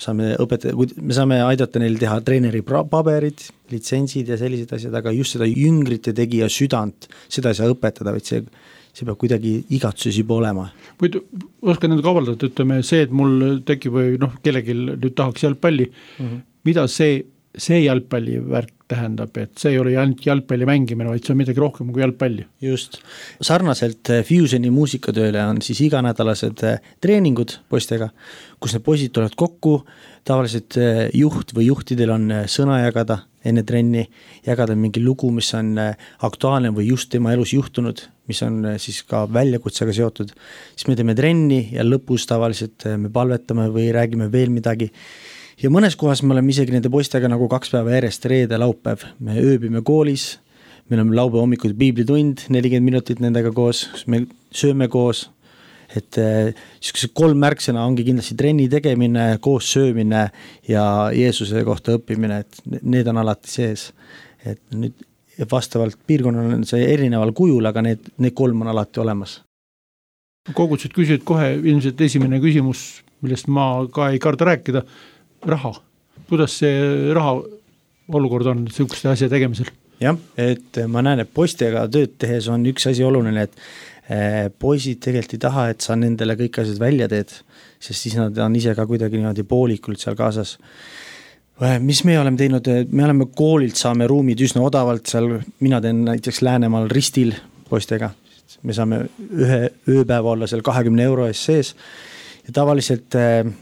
[SPEAKER 3] Me saame aidata neil teha treeneri paberid, litsentsid ja sellised asjad, aga just seda jüngrite tegija südant, seda ei saa õpetada, vaid see peab kuidagi igatsus juba olema.
[SPEAKER 2] Võid oskan nüüd kavaldada, ütleme see, et mul tekib või kellegi nüüd tahaks jalgpalli, mida see jalgpallivärk tähendab, et see ei ole ainult jalgpalli mängimine, vaid see on midagi rohkem kui jalgpalli.
[SPEAKER 3] Just. Sarnaselt Fusioni muusikatööle on siis iganädalased treeningud poistega, kus need poisid tulevad kokku, tavaliselt juht või juhtidel on sõna jagada enne trenni, jagada mingi lugu, mis on aktuaalne või just tema elus juhtunud, mis on siis ka väljakutsega seotud, siis me teeme trenni ja lõpus tavaliselt me palvetame või räägime veel midagi. Ja mõnes kohas me oleme isegi nende poistega nagu 2 päeva järjest reede laupäev. Me ööbime koolis, meil on laupäeva hommikuti piiblitund, 40 minutit nendega koos, me sööme koos. Et 3 märksõna ongi kindlasti trenni tegemine, koos söömine ja Jeesuse kohta õppimine, et need on alati sees. Et nüüd vastavalt piirkonnal on see erineval kujul, aga need 3 on alati olemas.
[SPEAKER 2] Kogudused küsivad kohe ilmselt esimene küsimus, millest ma ka ei karda rääkida, raha. Kuidas see raha olukord on sihukeste asja tegemisel?
[SPEAKER 3] Jah, et ma näen, et poistega tööd tehes on üks asi oluline, et poisid tegelikult ei taha, et sa nendele kõik asjad välja teed, sest siis nad on ise ka kuidagi niimoodi poolikult seal kaasas. Mis me oleme teinud, me oleme koolilt, saame ruumid üsna odavalt, seal mina teen näiteks Läänemaal Ristil poistega, me saame ühe ööpäeva olla seal 20 euro eest sees ja tavaliselt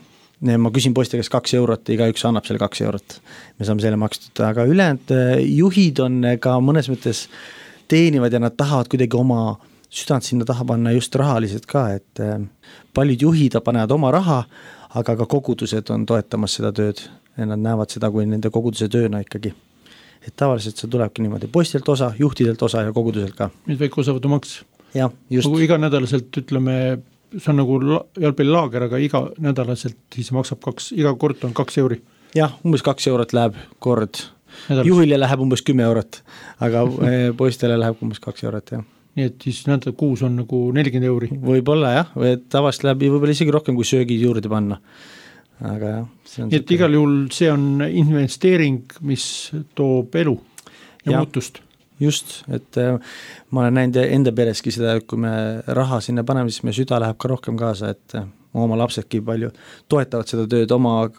[SPEAKER 3] ma küsin poiste käest 2 eurot, iga üks annab selle 2 eurot. Me saame selle makstud, aga ülejäänud juhid on ka mõnes mõttes teenivad ja nad tahavad kuidagi oma südant sinna taha panna just rahaliselt ka, et paljud juhid panevad oma raha, aga ka kogudused on toetamas seda tööd ja nad näevad seda kui nende koguduse tööna ikkagi. Et tavaliselt see tulebki niimoodi poistelt osa, juhtidelt osa ja koguduselt ka.
[SPEAKER 2] Nüüd väike osavõtu maks.
[SPEAKER 3] Ja, just.
[SPEAKER 2] Nagu iga nädalaselt ütleme, see on nagu jalgpallilaager, aga iga nädalaselt siis maksab iga kord on 2 euri.
[SPEAKER 3] Jah, umbes 2 eurot läheb kord. Juhile läheb umbes 10 eurot, aga poistele läheb umbes 2 eurot, jah.
[SPEAKER 2] Nii et siis nädal kuus on nagu 40 euri.
[SPEAKER 3] Võib-olla jah, tavast läheb võib-olla isegi rohkem kui söögid juurde panna. Aga jah, see on
[SPEAKER 2] nii et igal juhul see on investeering, mis toob elu ja muutust.
[SPEAKER 3] Just, et ma olen näinud enda pereski seda, et kui me raha sinna paneme, siis me süda läheb ka rohkem kaasa, et oma lapsedki palju toetavad seda tööd oma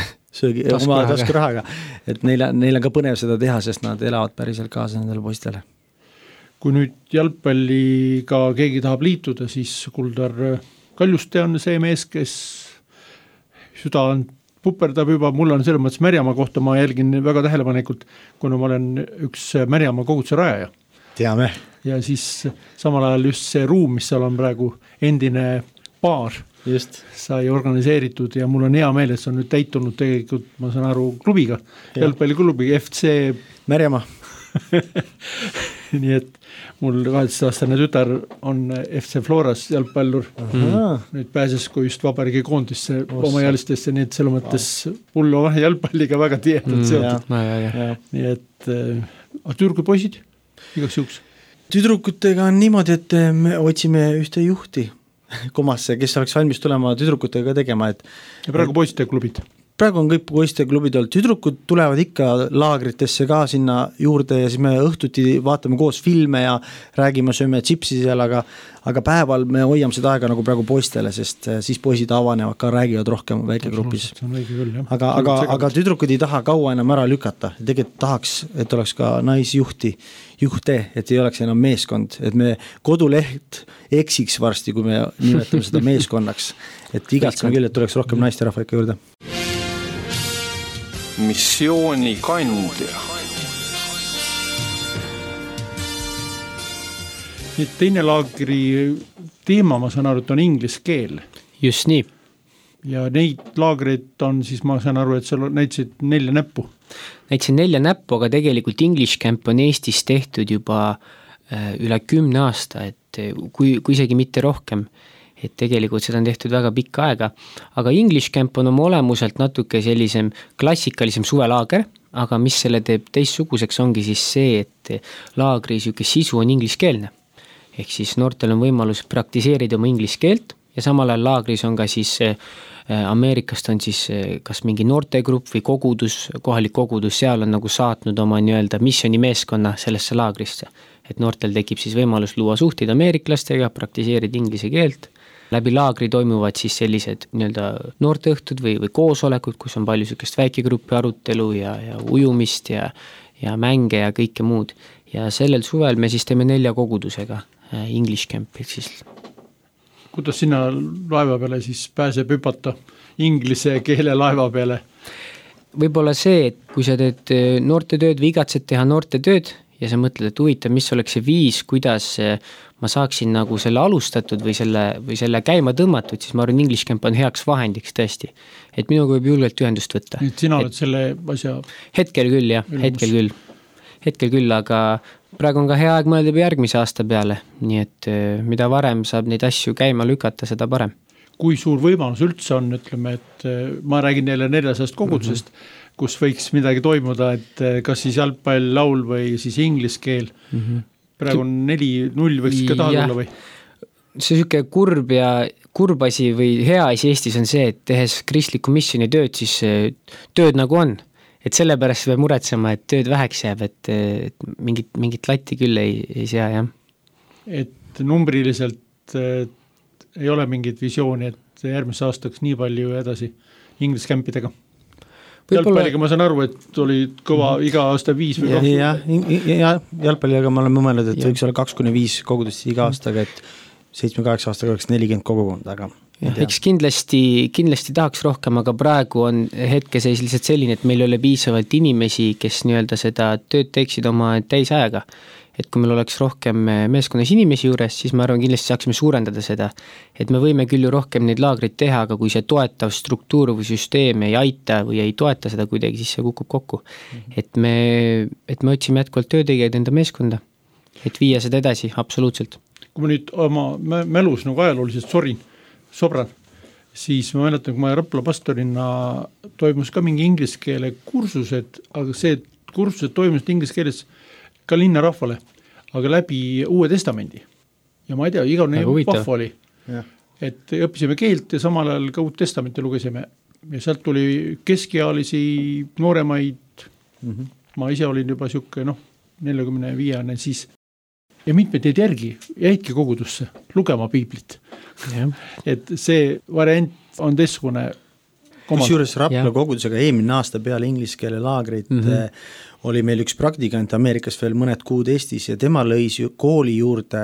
[SPEAKER 3] taskurahaga, et neil on ka põnev seda teha, sest nad elavad päriselt kaasa nendele poistele.
[SPEAKER 2] Kui nüüd jalgpalliga keegi tahab liituda, siis Kuldar Kaljuste on see mees, kes süda puperdab juba, mul on selles mõttes Märjamaa kohta, ma jälgin väga tähelepanelikult, kuna ma olen üks Märjamaa koguduse rajaja.
[SPEAKER 3] Teame.
[SPEAKER 2] Ja siis samal ajal just see ruum, mis seal on praegu endine baar,
[SPEAKER 3] just.
[SPEAKER 2] sai organiseeritud ja mul on hea meel, et see on nüüd täitunud tegelikult, ma saan aru, klubiga, jalgpalliklubiga, FC
[SPEAKER 3] Märjamaa.
[SPEAKER 2] Nii et mul 18-aastane tütar on FC Floras jalgpallur. Nüüd pääses kui just vabariigi koondisse oma jälistesse, nii et selle mõttes mul on jalgpalliga väga tihedalt seotud. Nii et tüdrukud poisid, igaks juhuks.
[SPEAKER 3] Tüdrukutega on niimoodi, et me otsime ühte juhti komasse, kes oleks valmis tulema tüdrukutega tegema.
[SPEAKER 2] Ja praegu poiste klubid?
[SPEAKER 3] Praegu on kõik poiste klubid olnud, tüdrukud tulevad ikka laagritesse ka sinna juurde ja siis me õhtuti vaatame koos filme ja räägime, sööme chipsi seal, aga päeval me hoiame seda aega nagu praegu poistele, sest siis poisid avanevad ka, räägivad rohkem väikegrupis. Aga tüdrukud ei taha kaua enam ära lükata, tegelikult tahaks, et oleks ka naisjuhte, et ei oleks enam meeskond, et me koduleht eksiks varsti, kui me nimetame seda meeskonnaks, et igatseme küll, et tuleks rohkem naisterahvaika juurde.
[SPEAKER 1] Missiooni kandja.
[SPEAKER 2] Nüüd teine laagri teema, ma saan aru, et on inglise keel.
[SPEAKER 4] Just nii.
[SPEAKER 2] Ja neid laagreid on siis, ma saan aru, et seal näitasid 4 näppu.
[SPEAKER 4] Näitasid 4 näppu, aga tegelikult English Camp on Eestis tehtud juba üle 10 aasta, et kui isegi mitte rohkem, et tegelikult seda on tehtud väga pikka aega, aga English Camp on oma olemuselt natuke sellisem klassikalisem suvelaager, aga mis selle teeb teistsuguseks ongi siis see, et laagri siuke sisu on ingliskeelne. Ehk siis noortel on võimalus praktiseerida oma inglise keelt ja samal ajal laagris on ka siis Ameerikast on siis kas mingi noortegrupp või kogudus, kohalik kogudus, seal on nagu saatnud oma nii-öelda missioonimeeskonna sellesse laagrisse. Et noortel tekib siis võimalus luua suhteid ameeriklastega, praktiseerida inglise keelt. Läbi laagri toimuvad siis sellised nii-öelda noorteõhtud või koosolekud, kus on palju sükest väikegruppi arutelu ja ujumist ja mänge ja kõike muud. Ja sellel suvel me siis teeme 4 kogudusega English Camp. Siis.
[SPEAKER 2] Kuidas sinna laeva peale siis pääseb hüpata inglise keele laeva peale?
[SPEAKER 4] Võib-olla see, et kui sa teed noortetööd või igatsed teha noortetööd ja sa mõtled, et huvitav, mis oleks see viis, kuidas ma saaksin nagu selle alustatud või selle käima tõmmatud, siis ma arvan, English Camp on heaks vahendiks tõesti. Et minuga võib julgelt ühendust võtta.
[SPEAKER 2] Nüüd sina oled selle asja...
[SPEAKER 4] Hetkel küll, jah, hetkel küll, aga praegu on ka hea aeg mõelda järgmise aasta peale, nii et mida varem saab neid asju käima lükata, seda parem.
[SPEAKER 2] Kui suur võimalus üldse on, ütleme, et ma räägin neile 400 kogudusest, kus võiks midagi toimuda, et kas siis jalgpall, laul või siis inglise keel. Praegu on 4-0 võiks ka taha tulla või?
[SPEAKER 4] See süke kurb asi või hea asi Eestis on see, et tehes kristliku missiooni tööd, siis tööd nagu on. Et sellepärast peab muretsema, et tööd väheks jääb, et mingit latti küll ei sea, jah.
[SPEAKER 2] Et numbriliselt ei ole mingit visiooni, et järgmise aastaks nii palju edasi inglise kämpidega. Jalgpalliga ma saan aru, et oli kõva iga aasta 5 või 2.
[SPEAKER 3] Ja jalgpalliga me oleme mõelnud, et võiks olla 2-5 kogudust iga aastaga, et 7-8 aastaga oleks 40 kogukonda, aga
[SPEAKER 4] eks kindlasti tahaks rohkem, aga praegu on hetkeseis lihtsalt selline, et meil ei ole piisavalt inimesi, kes nii-öelda seda tööd teeksid oma täisajaga. Et kui meil oleks rohkem meeskonnas inimesi juures, siis ma arvan, kindlasti saaksime suurendada seda. Et me võime küll ju rohkem neid laagreid teha, aga kui see toetav struktuur või süsteem ei aita või ei toeta seda kuidagi, siis see kukub kokku. Et me otsime jätkuvalt töötegijaid enda meeskonda, et viia seda edasi, absoluutselt.
[SPEAKER 2] Kui ma nüüd oma mälus nagu ajalooliselt sobran, siis ma mäletan, kui ma Rapla pastorina toimus ka mingi inglise keele kursused, aga see kursused toimusid inglise keeles ka linna rahvale, aga läbi Uue Testamendi. Ja ma ei tea, igavene vahva oli. Et õppisime keelt ja samal ajal ka Uut Testamenti lugesime. Ja sealt tuli keskealisi, nooremaid, ma ise olin juba siuke 45-ne siis. Ja mitmed jäid jäidki kogudusse lugema piiblit. Et see variant on teistsugune.
[SPEAKER 3] Kusjuures Rapla kogudusega eelmine aasta peale inglise keele laagrit oli meil üks praktikant Ameerikas veel mõned kuud Eestis ja tema lõis kooli juurde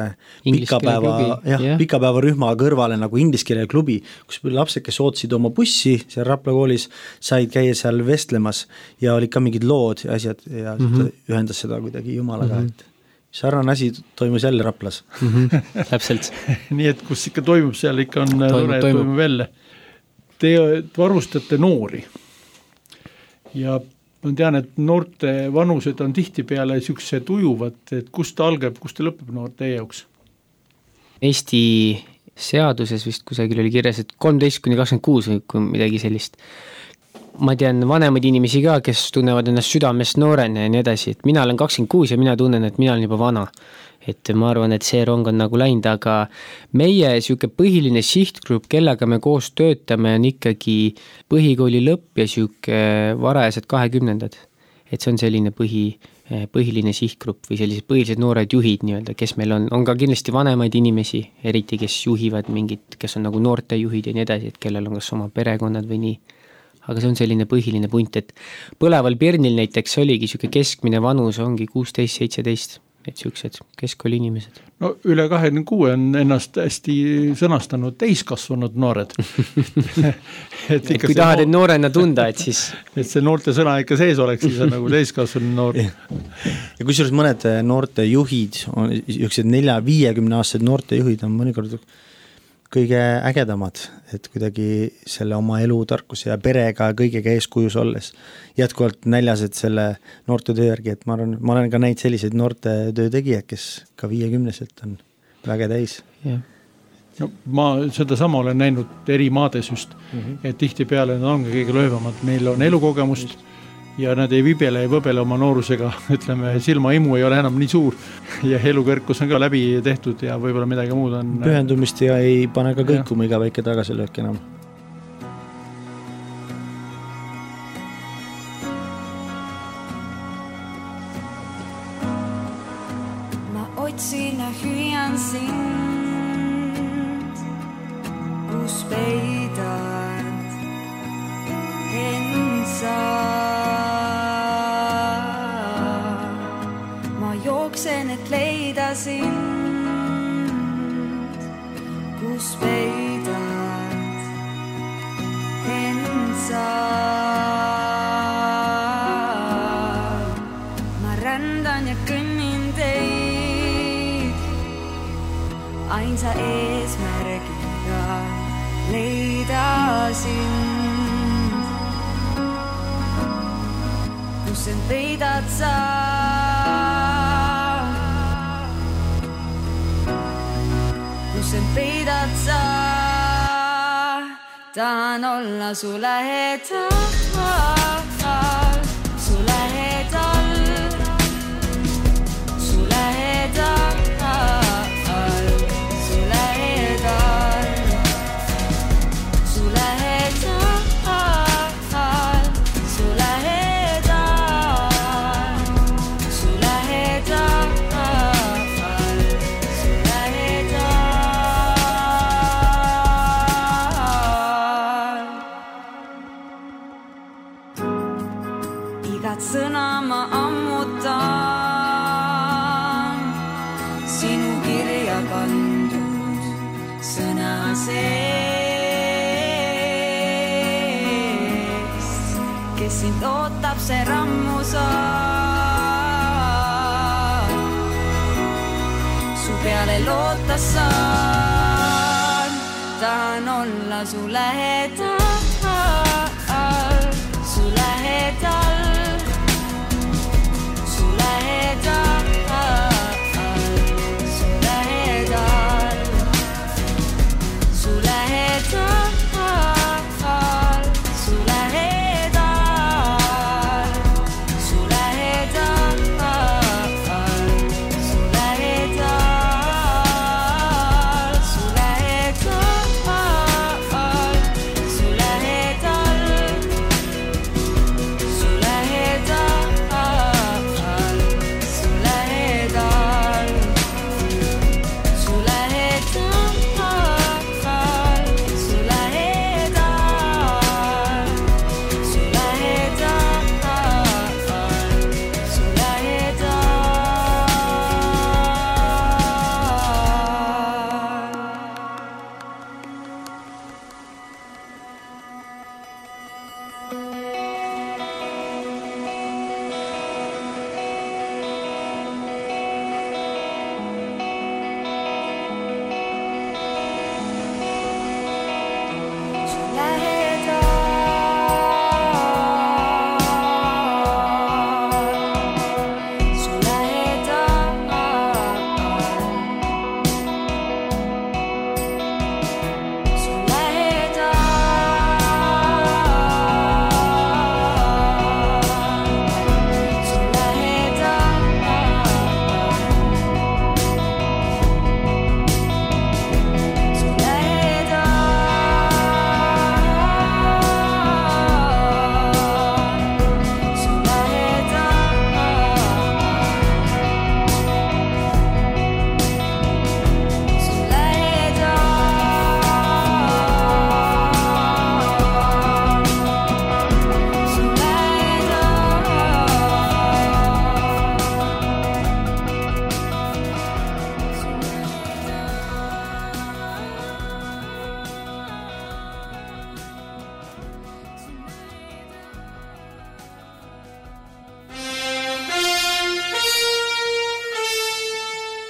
[SPEAKER 3] pikapäeva rühma kõrvale nagu inglise keele klubi, kus lapsed, kes ootasid oma bussi seal Rapla koolis, said käia seal vestlemas ja olid ka mingid lood ja asjad ja ühendas seda kuidagi jumalaga, et sarnane asi toimus jälle Raplas.
[SPEAKER 4] Täpselt.
[SPEAKER 2] Nii et kus ikka toimub, seal ikka on tore, toimub jälle. Te varustate noori ja ma tean, et noorte vanused on tihti peale siuksed ujuvad, et kust ta algab, kust ta lõpeb noor teie jaoks?
[SPEAKER 4] Eesti seaduses vist kusagil oli kirjas, et 13-26 või midagi sellist. Ma tean vanemaid inimesi ka, kes tunnevad ennast südamest noorena ja nii edasi, et mina olen 26 ja mina tunnen, et mina olen juba vana. Et ma arvan, et see rong on nagu läinud, aga meie siuke põhiline sihtgrupp, kellega me koos töötame, on ikkagi põhikooli lõpp ja siuke varajased 20-ndad. Et see on selline põhiline sihtgrupp või sellised põhilised noored juhid nii-öelda, kes meil on ka kindlasti vanemaid inimesi, eriti kes juhivad mingit, kes on nagu noortejuhid ja nii edasi, et kellel on kas oma perekonnad või nii. Aga see on selline põhiline punt, et Põleval Pirnil näiteks oligi siuke keskmine vanus ongi 16-17. et niisugused keskkooli inimesed.
[SPEAKER 2] No üle 26 on ennast hästi sõnastanud täiskasvanud noored.
[SPEAKER 4] et kui tahad, et noorena tunda, et siis
[SPEAKER 2] et see noorte sõna ikka sees oleks, siis on nagu täiskasvanud noor.
[SPEAKER 3] ja kusjuures mõned noorte juhid, niisugused 4-50 aastased noorte juhid on mõnikord kõige ägedamad, et kuidagi selle oma elutarkuse ja perega kõigega eeskujus olles jätkuvalt näljased selle noorte töö järgi, et ma olen ka näinud selliseid noorte töötegijad, kes ka 50-selt on väge täis.
[SPEAKER 2] No, ma seda sama olen näinud eri maades just, et tihtipeale nad ongi kõige löövamad, meil on elukogemust ja nad ei vibele ja võbele oma noorusega, ütleme, silmaimu ei ole enam nii suur ja elukõrkus on ka läbi tehtud ja võib-olla midagi muud on.
[SPEAKER 3] Pühendumist ja ei pane ka kõikuma iga väike tagasilöök enam.
[SPEAKER 5] Ma otsin ja hüüan sind, kus peidad ensa. Jooksen, et leida sind, kus peidad ensa. Ma rändan ja kõnnin teid ainsa eesmärgiga leida sind, kus end peidad sa. Sen peidad sa, tahan olla su lähedal, su lähedal, su lähedal, su lähedal, su lähedal, su lähedal, su lähedal. Sõna ma ammutan, sinu kirja pandud sõna sees, kes sind ootab, see rammu saab, su peale loota saan, tahan olla su lähedal, su lähedal. Su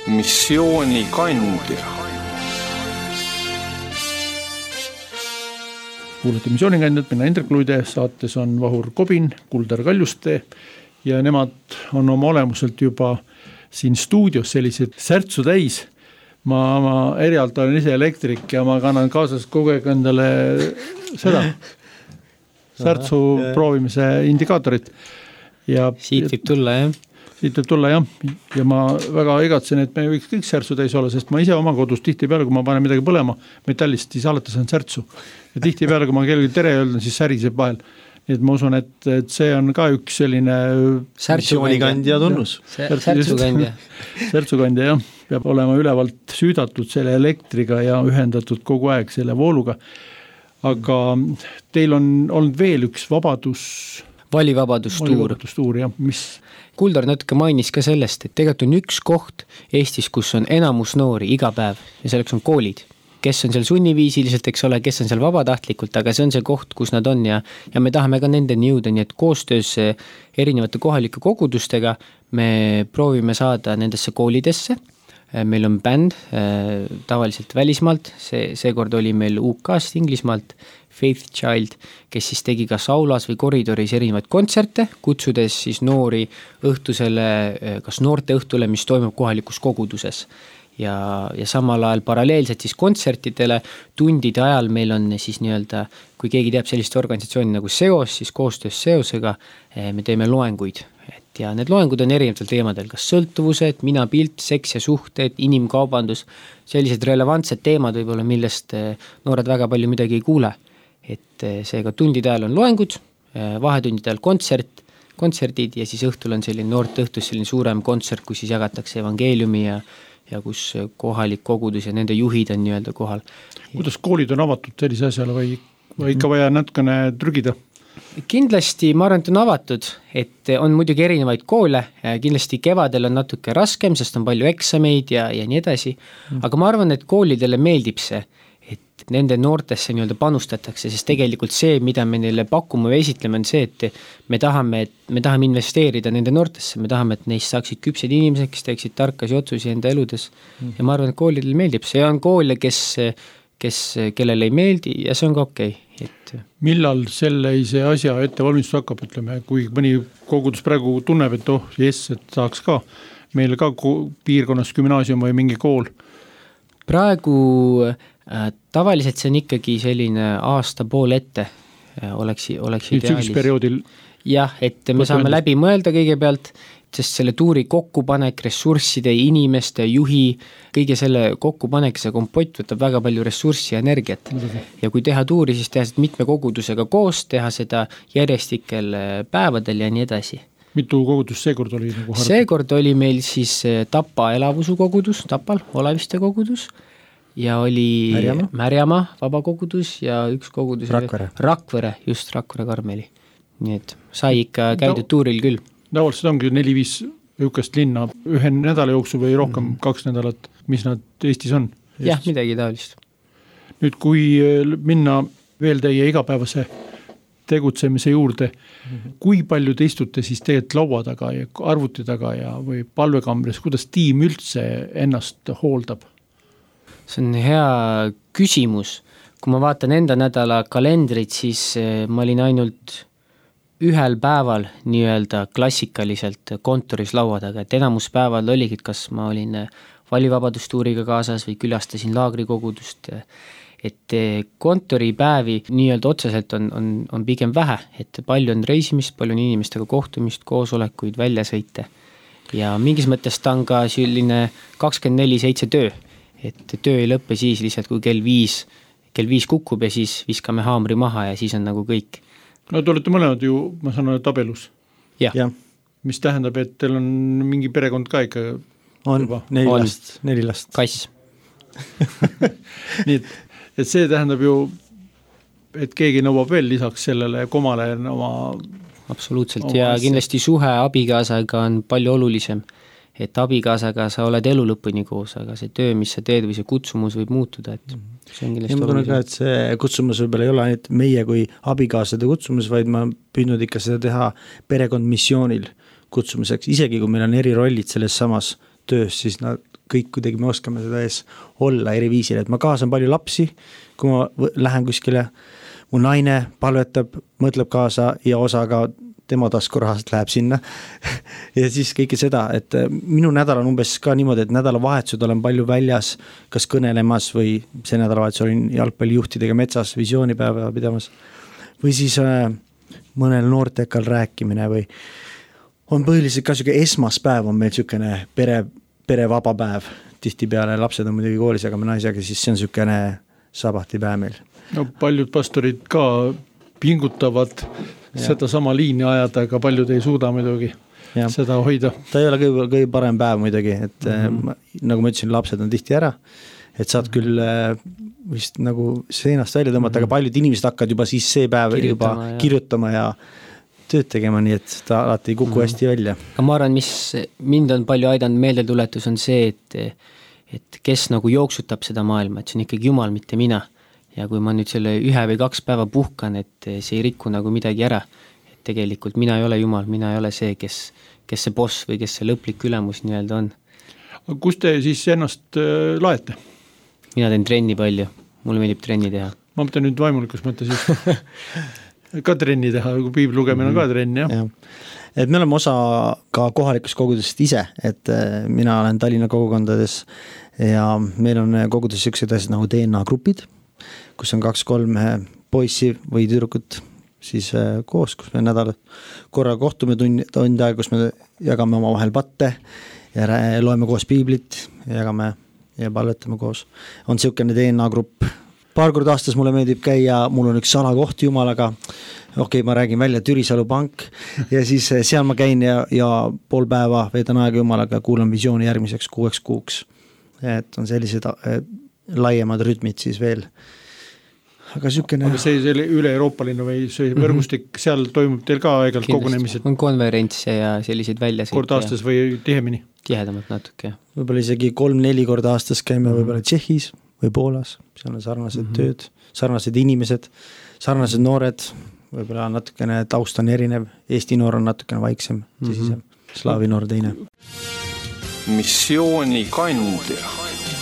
[SPEAKER 1] missioonikandja.
[SPEAKER 2] Kuulete missioonikandjat, mina Indrek Luide, saates on Vahur Kobin, Kuldar Kaljuste ja nemad on oma olemuselt juba siin stuudios sellised särtsu täis. Ma erialt olen ise elektrik ja ma kannan kaasas kogu aeg endale seda särtsu proovimise indikaatorit. Ja
[SPEAKER 4] siit võib tulla, jah.
[SPEAKER 2] Siit võib tulla, jah. Ja ma väga igatsen, et me võiks kõik särtsu täis olla, sest ma ise oma kodus tihtipeale, kui ma panen midagi põlema metallist, siis alati saan särtsu. Ja tihtipeale, kui ma kellegi tere öeldan, siis säriseb vahel. Nii et ma usun, et see on ka üks selline
[SPEAKER 3] missioonikandja tunnus.
[SPEAKER 4] Särtsukandja.
[SPEAKER 2] Särtsukandja, jah. Peab olema ülevalt süüdatud selle elektriga ja ühendatud kogu aeg selle vooluga. Aga teil on olnud veel üks
[SPEAKER 4] Valivabadustuur,
[SPEAKER 2] jah. Mis?
[SPEAKER 4] Kuldar natuke mainis ka sellest, et tegelikult on üks koht Eestis, kus on enamus noori iga päev ja selleks on koolid. Kes on seal sunniviisiliselt, eks ole, kes on seal vabatahtlikult, aga see on see koht, kus nad on ja me tahame ka nendeni jõuda, nii et koostöös erinevate kohalike kogudustega me proovime saada nendesse koolidesse. Meil on bänd tavaliselt välismaalt, seekord oli meil UK-st, Inglismaalt, Faith Child, kes siis tegi kas aulas või koridoris erinevaid kontserte, kutsudes siis noori õhtusele, kas noorte õhtule, mis toimub kohalikus koguduses. Ja samal ajal paralleelselt siis kontsertidele tundide ajal meil on siis nii-öelda, kui keegi teab sellist organisatsiooni nagu Seos, siis koostöös Seosega me teeme loenguid. Ja need loengud on erinevatel teemadel, kas sõltuvused, minapilt, seks ja suhted, inimkaubandus, sellised relevantsed teemad võib-olla, millest noored väga palju midagi ei kuule. Et seega tundide ajal on loengud, vahetundide ajal kontserdid ja siis õhtul on selline noorte õhtus selline suurem kontsert, kus siis jagatakse evangeeliumi ja kus kohalik kogudus ja nende juhid on nii-öelda kohal.
[SPEAKER 2] Kuidas koolid on avatud sellise asjale või ikka vaja natukene trügida?
[SPEAKER 4] Kindlasti ma arvan, et on avatud, et on muidugi erinevaid koole, kindlasti kevadel on natuke raskem, sest on palju eksameid ja nii edasi, aga ma arvan, et koolidele meeldib see, et nende noortesse nii-öelda panustatakse, sest tegelikult see, mida me neile pakume või esitleme, on see, et me tahame investeerida nende noortesse, me tahame, et neist saaksid küpsed inimesed, kes teeksid tarkasi otsusi enda eludes ja ma arvan, et koolidele meeldib, see on koole, kellele ei meeldi ja see on ka okei.
[SPEAKER 2] Millal sellise asja ettevalmistus hakkab, ütleme, kui mõni kogudus praegu tunneb, et et saaks ka meil ka piirkonnas gümnaasium või mingi kool?
[SPEAKER 4] Praegu tavaliselt see on ikkagi selline aasta-pool ette oleks ideaalis.
[SPEAKER 2] Sügisperioodil?
[SPEAKER 4] Jah, et me saame läbi mõelda kõigepealt, sest selle tuuri kokkupanek, ressursside, inimeste, juhi, kõige selle kokkupanek, see kompott võtab väga palju ressurssi ja energiat. Ja kui teha tuuri, siis teha seda mitme kogudusega koos, teha seda järjestikel päevadel ja nii edasi.
[SPEAKER 2] Mitu kogudus seekord oli?
[SPEAKER 4] Seekord oli meil siis Tapa elavusu kogudus, Tapal, Olaviste kogudus ja oli Märjamaa vabakogudus ja üks kogudus Rakvere, just Rakvere Karmeli. Nii et sai ikka käidud tuuril küll.
[SPEAKER 2] Tavaliselt ongi 4-5 ükest linna ühe nädala jooksul või rohkem 2 nädalat, mis nad Eestis on.
[SPEAKER 4] Jah, midagi taolist.
[SPEAKER 2] Nüüd, kui minna veel teie igapäevase tegutsemise juurde, kui palju te istute siis tegelikult laua taga ja arvuti taga või palvekambris, kuidas tiim üldse ennast hooldab?
[SPEAKER 4] See on hea küsimus. Kui ma vaatan enda nädala kalendrit, siis ma olin ainult ühel päeval nii-öelda klassikaliselt kontoris laua taga, et enamus päeval oligi, kas ma olin valivabadustuuriga kaasas või külastasin laagrikogudust, et kontoripäevi nii-öelda otseselt on pigem vähe, et palju on reisimist, palju on inimestega kohtumist, koosolekuid, väljasõite ja mingis mõttes ta on ka selline 24/7 töö, et töö ei lõppe siis lihtsalt, kui kell 5 kukub ja siis viskame haamri maha ja siis on nagu kõik.
[SPEAKER 2] No te olete mõlemad ju, ma saan öelda, tabelus.
[SPEAKER 4] Ja.
[SPEAKER 2] Mis tähendab, et teil on mingi perekond ka ikka
[SPEAKER 3] on juba? 4 last.
[SPEAKER 4] Kass.
[SPEAKER 2] Nii, et see tähendab ju, et keegi nõuab veel lisaks sellele komale oma...
[SPEAKER 4] Absoluutselt ja kindlasti suhe abikaasaga on palju olulisem. Et abikaasaga sa oled elu lõpuni koos, aga see töö, mis sa teed või see kutsumus võib muutuda, et see on kindlasti
[SPEAKER 3] oluline. Ka, et see kutsumus võib-olla ei ole ainult meie kui abikaasade kutsumus, vaid ma püüdnud ikka seda teha perekond missioonil kutsumiseks, isegi kui meil on eri rollid selles samas töös, siis nad kõik kuidagi me oskame seda ees olla eri viisil, et ma kaasan palju lapsi, kui ma lähen kuskile, mu naine palvetab, mõtleb kaasa ja osa ka tema taskurahast läheb sinna ja siis kõike seda, et minu nädal on umbes ka niimoodi, et nädalavahetused olen palju väljas, kas kõnelemas või see nädalavahetus olin jalgpallijuhtidega metsas visioonipäeva pidamas või siis mõnel noortekal rääkimine või on põhiliselt ka siuke esmaspäev on meil siukene pere vaba päev, tihtipeale lapsed on muidugi koolis, aga me naisega, siis see on siukene sabatipäev meil.
[SPEAKER 2] No paljud pastorid ka pingutavad seda sama liini ajada, aga paljud ei suuda muidugi seda hoida.
[SPEAKER 3] Ta ei ole kõige parem päev muidugi, et nagu ma ütlesin, lapsed on tihti ära, et saad küll vist nagu seinast välja tõmmata, aga paljud inimesed hakkavad juba siis see päev kirjutama ja tööd tegema, nii et ta alati ei kuku hästi välja.
[SPEAKER 4] Aga ma arvan, mis mind on palju aidanud meeldetuletus on see, et kes nagu jooksutab seda maailma, et see on ikkagi Jumal, mitte mina. Ja kui ma nüüd selle 1 või 2 päeva puhkan, et see ei rikku nagu midagi ära, et tegelikult mina ei ole Jumal, mina ei ole see, kes see boss või kes see lõplik ülemus nii-öelda on.
[SPEAKER 2] Aga kus te siis ennast laete?
[SPEAKER 4] Mina teen trenni palju, mulle meeldib trenni teha.
[SPEAKER 2] Ma mõtlen nüüd vaimulikus mõttes siis ka trenni teha, kui piibli lugemine on ka trenni, jah.
[SPEAKER 3] Et me oleme osa ka kohalikust kogudusest ise, et mina olen Tallinna kogukondades ja meil on koguduses sellised asjad nagu DNA-grupid, kus on 2-3 poissi või tüdrukut siis koos, kus me nädal korra kohtume tund aega, kus me jagame oma vahel patte ja loeme koos piiblit, jagame ja palvetame koos. On selline DNA-grupp. Paar korda aastas mulle meeldib käia, mul on üks salakoht Jumalaga, ma räägin välja Türisalu pank ja siis seal ma käin ja pool päeva veedan aega Jumalaga, kuulan visiooni järgmiseks 6 kuuks. Et on sellised laiemad rütmid siis veel. Aga
[SPEAKER 2] see üle-euroopaline või see võrgustik, seal toimub teil ka aegalt kogunemised?
[SPEAKER 4] On konverentse ja selliseid väljasõite.
[SPEAKER 2] Kord aastas või tihemini?
[SPEAKER 4] Tihedamalt natuke, jah.
[SPEAKER 3] Võib-olla isegi 3-4 korda aastas käime võib-olla Tšehhis või Poolas, seal on sarnased tööd, sarnased inimesed, sarnased noored, võib-olla natukene taust on erinev, Eesti noor on natukene vaiksem, tõsisem, slaavi noor teine.
[SPEAKER 1] Missioonikandja.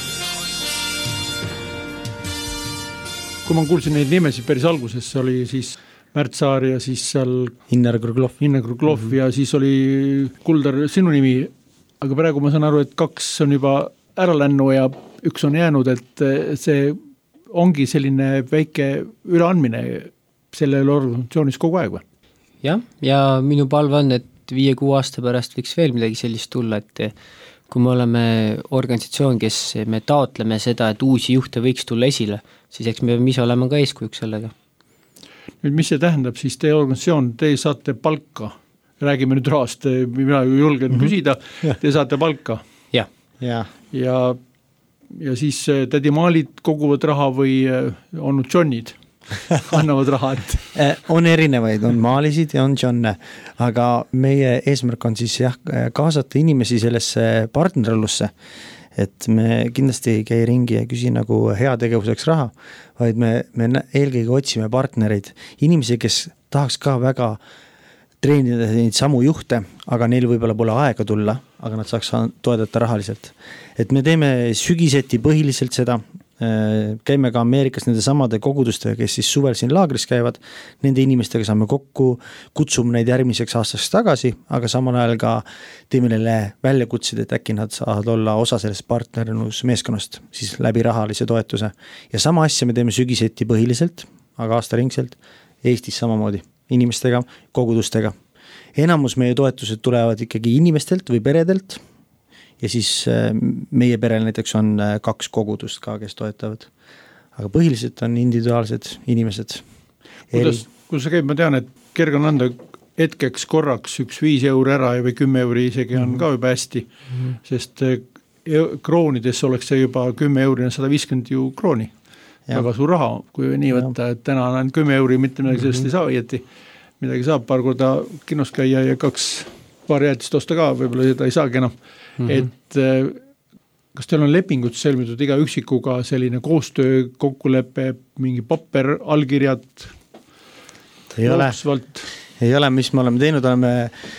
[SPEAKER 2] Kui ma kuulsin neid nimesid päris alguses, oli siis Märt Saar ja siis seal
[SPEAKER 3] Inner Kruglov
[SPEAKER 2] ja siis oli Kuldar sinu nimi, aga praegu ma saan aru, et 2 on juba ära lännu ja 1 on jäänud, et see ongi selline väike üleandmine sellel organisatsioonis kogu aeg või?
[SPEAKER 4] Jah, ja minu palve on, et 5-6 aasta pärast võiks veel midagi sellist tulla, et kui me oleme organisatsioon, kes me taotleme seda, et uusi juhte võiks tulla esile, siis eks me ise olema ka eeskujuks sellega.
[SPEAKER 2] Nüüd, mis see tähendab siis teie organisatsioon, te saate palka, räägime nüüd rahast, mina julgen küsida, te saate palka.
[SPEAKER 4] Ja.
[SPEAKER 2] Ja siis tädimaalid koguvad raha või on nüüd Johnid? Annavad raha, et
[SPEAKER 3] on erinevaid, on maalisid ja on Johnne, aga meie eesmärk on siis kaasata inimesi sellesse partnerlusse, et me kindlasti ei käi ringi ja küsi nagu heategevuseks raha, vaid me eelkõige otsime partnereid, inimesi, kes tahaks ka väga treenida neid samu juhte, aga neil võib-olla pole aega tulla, aga nad saaks toedata rahaliselt. Et me teeme sügiseti põhiliselt seda, käime ka Ameerikas nende samade kogudustega, kes siis suvel siin laagris käivad, nende inimestega saame kokku, kutsume neid järgmiseks aastaks tagasi, aga samal ajal ka teeme neile väljakutsid, et äkki nad saavad olla osa sellest partnerlusmeeskonnast, siis läbi rahalise toetuse. Ja sama asja me teeme sügiseti põhiliselt, aga aastaringselt, Eestis samamoodi, inimestega, kogudustega. Enamus meie toetused tulevad ikkagi inimestelt või peredelt, ja siis meie perel näiteks on 2 kogudust ka, kes toetavad. Aga põhiliselt on individuaalsed inimesed.
[SPEAKER 2] Kuidas see käib? Ma tean, et kerge on anda hetkeks korraks 5 euro ära või 10 euro isegi on ka juba hästi, sest kroonides oleks see juba 10 euro ja 150 ju krooni. Väga suur raha, kui nii võtta, et täna on 10 euro, mitte midagi sellest ei saa õieti. Midagi saab paar korda kinos käia ja 2 paar jäätist osta ka, võib-olla seda ei saagi enam. Et kas teil on lepingud sõlmitud iga üksikuga selline koostöö, kokkulepe, mingi paper, allkirjad?
[SPEAKER 3] Ei ole, mis me oleme teinud, oleme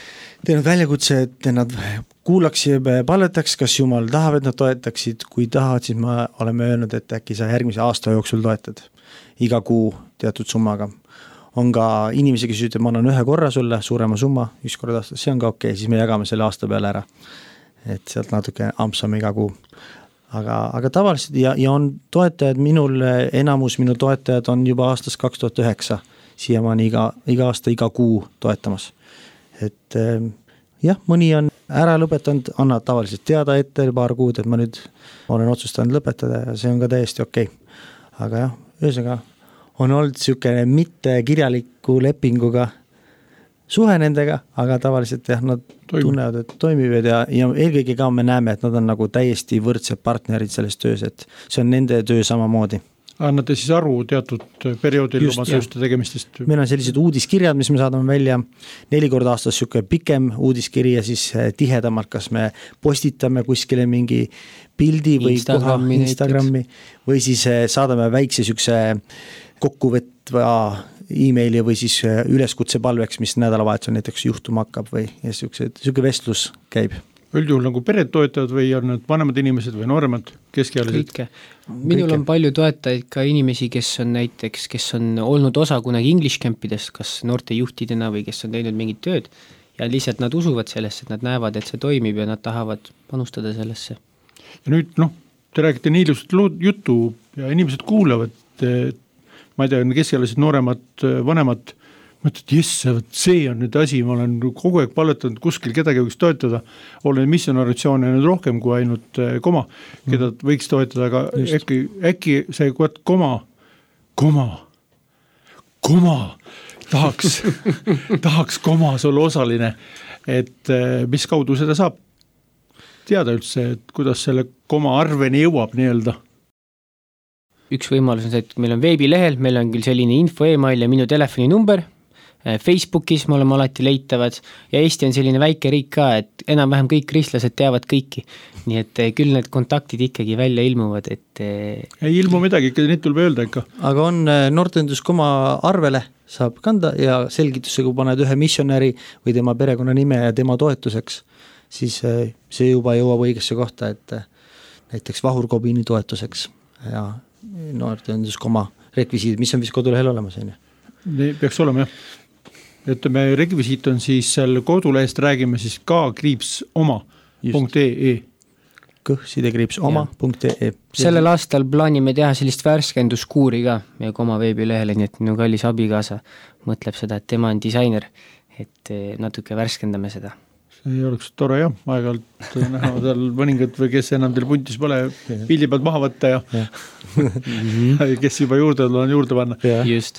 [SPEAKER 3] teinud väljakutse, et nad kuulaks ja palvetaks, kas Jumal tahab, et nad toetaksid, kui tahavad, siis me oleme öelnud, et äkki sa järgmise aasta jooksul toetad iga kuu teatud summaga. On ka inimesi, kes ütleb, ma annan ühe korra sulle suurema summa, üks kord aastas, see on ka okei, siis me jagame selle aasta peale ära. Et sealt natuke ampsame iga kuu. Aga tavaliselt ja on toetajad, enamus minu toetajad on juba aastast 2009 siiamaani iga aasta, iga kuu toetamas. Et jah, mõni on ära lõpetanud, annad tavaliselt teada ette paar kuud, et ma nüüd olen otsustanud lõpetada ja see on ka täiesti okei. Aga jah, ühesõnaga on olnud niisugune mitte kirjaliku lepinguga suhe nendega, aga tavaliselt jah, nad tunnevad, et toimivad ja eelkõige ka me näeme, et nad on nagu täiesti võrdsed partnerid selles töös, et see on nende töö samamoodi.
[SPEAKER 2] Annate siis aru teatud perioodil oma tööste tegemistest?
[SPEAKER 3] Meil on sellised uudiskirjad, mis me saadame välja 4 korda aastas niisugune pikem uudiskiri ja siis tihedamalt, kas me postitame kuskile mingi pildi või Instagrami või siis saadame väikse niisuguse kokkuvõtva e-maili või siis üleskutse palveks, mis nädalavahetusel näiteks juhtuma hakkab või niisugune vestlus käib.
[SPEAKER 2] Üldjuhul nagu pered toetavad või on need vanemad inimesed või nooremad, keskealised?
[SPEAKER 4] Kõike. Minul on palju toetajaid ka inimesi, kes on olnud osa kunagi English campidest, kas noorte juhtidena või kes on teinud mingit tööd ja lihtsalt nad usuvad sellesse, et nad näevad, et see toimib ja nad tahavad panustada sellesse.
[SPEAKER 2] Ja nüüd te räägite nii ilusat juttu ja inimesed kuulavad, ma ei tea, keskealised, nooremad, vanemad, mõtled, see on nüüd asi, ma olen kogu aeg palvetanud kuskil kedagi võiks toetada, olen missionaritsioone nüüd rohkem kui ainult koma, keda võiks toetada, aga äkki see koma, tahaks komas olla osaline, et mis kaudu seda saab teada üldse, et kuidas selle koma arveni jõuab nii-öelda?
[SPEAKER 4] Üks võimalus on see, et meil on veebilehel, meil on küll selline info e-mail ja minu telefoninumber, Facebookis me oleme alati leitavad ja Eesti on selline väike riik ka, et enam-vähem kõik kristlased teavad kõiki. Nii et küll need kontaktid ikkagi välja ilmuvad, et
[SPEAKER 2] ei ilmu midagi, ikka neid tuleb öelda ikka.
[SPEAKER 3] Aga on noorteühendus.com arvele saab kanda ja selgitusega, kui paned ühe missionäri või tema perekonna nime ja tema toetuseks, siis see juba jõuab õigesse kohta, et näiteks Vahur Kobiini toetuseks ja noorteühendus.com rekvisiid, mis on vist kodulehel olemas.
[SPEAKER 2] Peaks olema jah. Ütleme, rekvisiit on siis seal kodulehest räägime siis ka-oma.ee kõh-oma.ee.
[SPEAKER 4] Sellel aastal plaanime teha sellist värskenduskuuri ka meie koma veebilehele, nii et minu kallis abikaasa mõtleb seda, et tema on disainer, et natuke värskendame seda.
[SPEAKER 2] See oleks tore jah, aeg-ajalt näha seal mõningad või kes enam teil puntis pole, pildi pealt maha võtta ja kes juba juurde panna.
[SPEAKER 4] Just.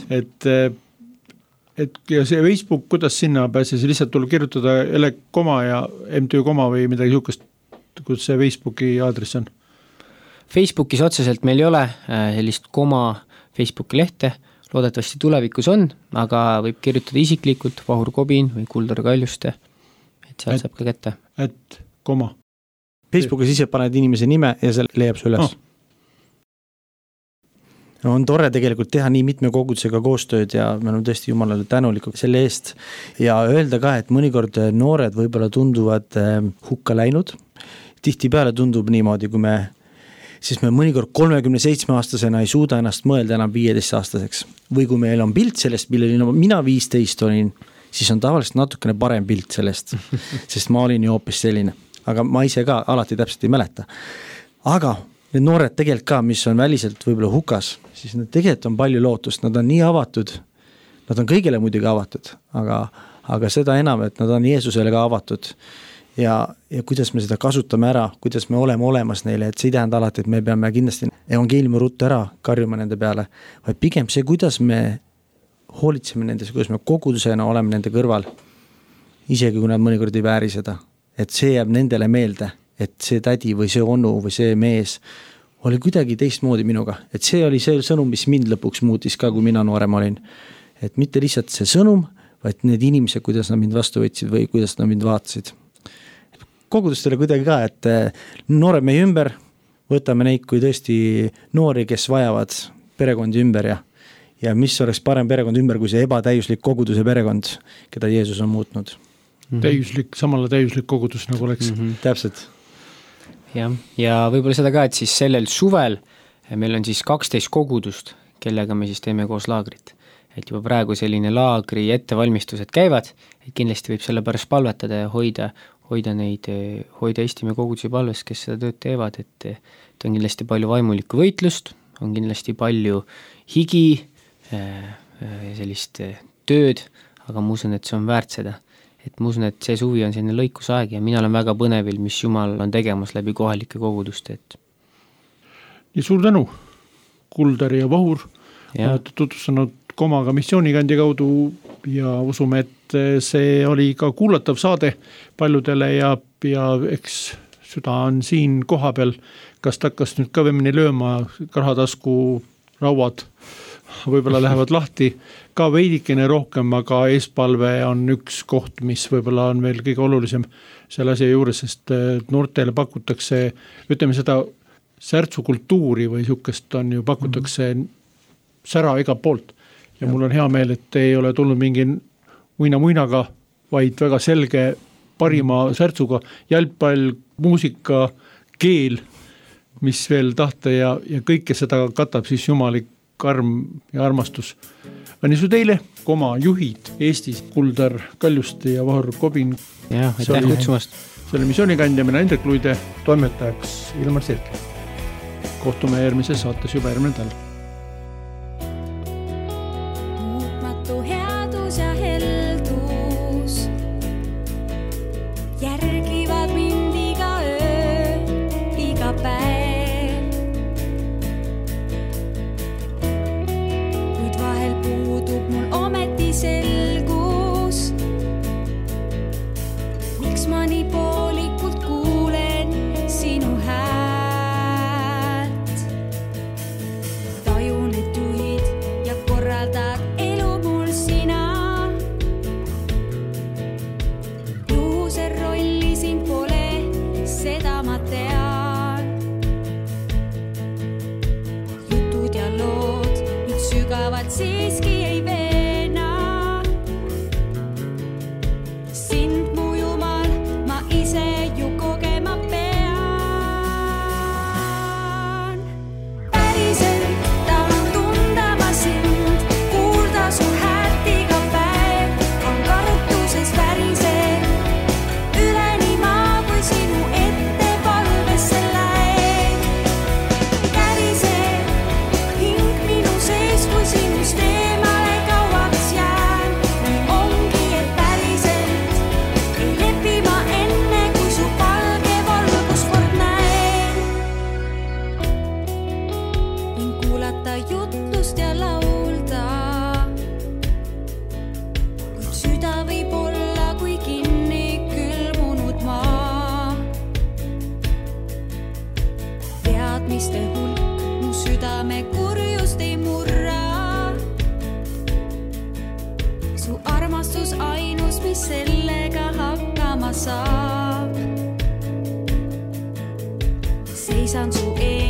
[SPEAKER 2] Et ja see Facebook, kuidas sinna pääses, lihtsalt tuleb kirjutada koma ja MTÜ koma või midagi niisugust, kuidas see Facebooki aadress on?
[SPEAKER 4] Facebookis otseselt meil ei ole sellist koma Facebooki lehte, loodetavasti tulevikus on, aga võib kirjutada isiklikult Vahur Kobin või Kuldar Kaljuste, et sealt saab ka kätte.
[SPEAKER 2] Et koma.
[SPEAKER 3] Facebookis ise paned inimese nime ja see leiab su üles. On tore tegelikult teha nii mitme kogudusega koostööd ja me oleme tõesti Jumalale tänulikud selle eest ja öelda ka, et mõnikord noored võib-olla tunduvad hukka läinud. Tihtipeale tundub niimoodi, kui me mõnikord 37-aastasena ei suuda ennast mõelda enam 15-aastaseks. Või kui meil on pilt sellest, millel mina 15 olin, siis on tavaliselt natukene parem pilt sellest, sest ma olin ju hoopis selline. Aga ma ise ka alati täpselt ei mäleta. Aga need noored tegelikult ka, mis on väliselt võib-olla hukas, siis nad tegelikult on palju lootust, nad on nii avatud, nad on kõigile muidugi avatud, aga seda enam, et nad on Jeesusele ka avatud ja kuidas me seda kasutame ära, kuidas me oleme olemas neile, et see ei tähenda alati, et me peame kindlasti evangeeliumi ruttu ära karjuma nende peale, vaid pigem see, kuidas me hoolitseme nendes, kuidas me kogudusena oleme nende kõrval, isegi kui nad mõnikord ei vääri seda, et see jääb nendele meelde, et see tädi või see onu või see mees oli kuidagi teistmoodi minuga, et see oli see sõnum, mis mind lõpuks muutis ka, kui mina noorem olin, et mitte lihtsalt see sõnum, vaid need inimesed, kuidas nad mind vastu võtsid või kuidas nad mind vaatasid. Kogudustele kuidagi ka, et noored meie ümber, võtame neid kui tõesti noori, kes vajavad perekondi ümber ja mis oleks parem perekond ümber kui see ebatäiuslik koguduse perekond, keda Jeesus on muutnud.
[SPEAKER 2] täiuslik, samale täiuslik kogudus nagu oleks.
[SPEAKER 3] Täpselt.
[SPEAKER 4] Jah, ja võib-olla seda ka, et siis sellel suvel meil on siis 12 kogudust, kellega me siis teeme koos laagrit. Et juba praegu selline laagri ettevalmistused käivad, et kindlasti võib selle pärast palvetada ja hoida Eestimaa kogudusi palves, kes seda tööd teevad, et on kindlasti palju vaimulikku võitlust, on kindlasti palju higi, sellist tööd, aga ma usun, et see on väärt seda. Et ma usun, et see suvi on selline lõikusaeg ja mina olen väga põnevil, mis Jumal on tegemas läbi kohalike koguduste.
[SPEAKER 2] Ja suur tänu, Kuldar ja Vahur, olete tutvustanud Komaga missioonikändi kaudu ja usume, et see oli ka kuulatav saade paljudele ja eks süda on siin koha peal, kas ta hakkas nüüd kõvemini lööma, rahatasku rauad võib-olla lähevad lahti ka veidikene rohkem, aga eespalve on üks koht, mis võib-olla on veel kõige olulisem selle asja juures, sest noortele pakutakse, ütleme seda särtsukultuuri või sihukest on ju pakutakse sära iga poolt ja mul on hea meel, et ei ole tulnud mingi muinaga, vaid väga selge parima särtsuga jalgpall, muusika, keel, mis veel tahta ja kõike seda katab siis jumalik arm ja armastus. Õnnisu teile, Koma juhid Eestis, Kuldar Kaljuste ja Vahur Kobin.
[SPEAKER 4] Jah, aitäh kutsumast.
[SPEAKER 2] See oli missioonikändja, mina Indrek Luide, toimetajaks Ilmar Sirke. Kohtume järgmises saates juba järgmine nädal.
[SPEAKER 5] Seisan su ees.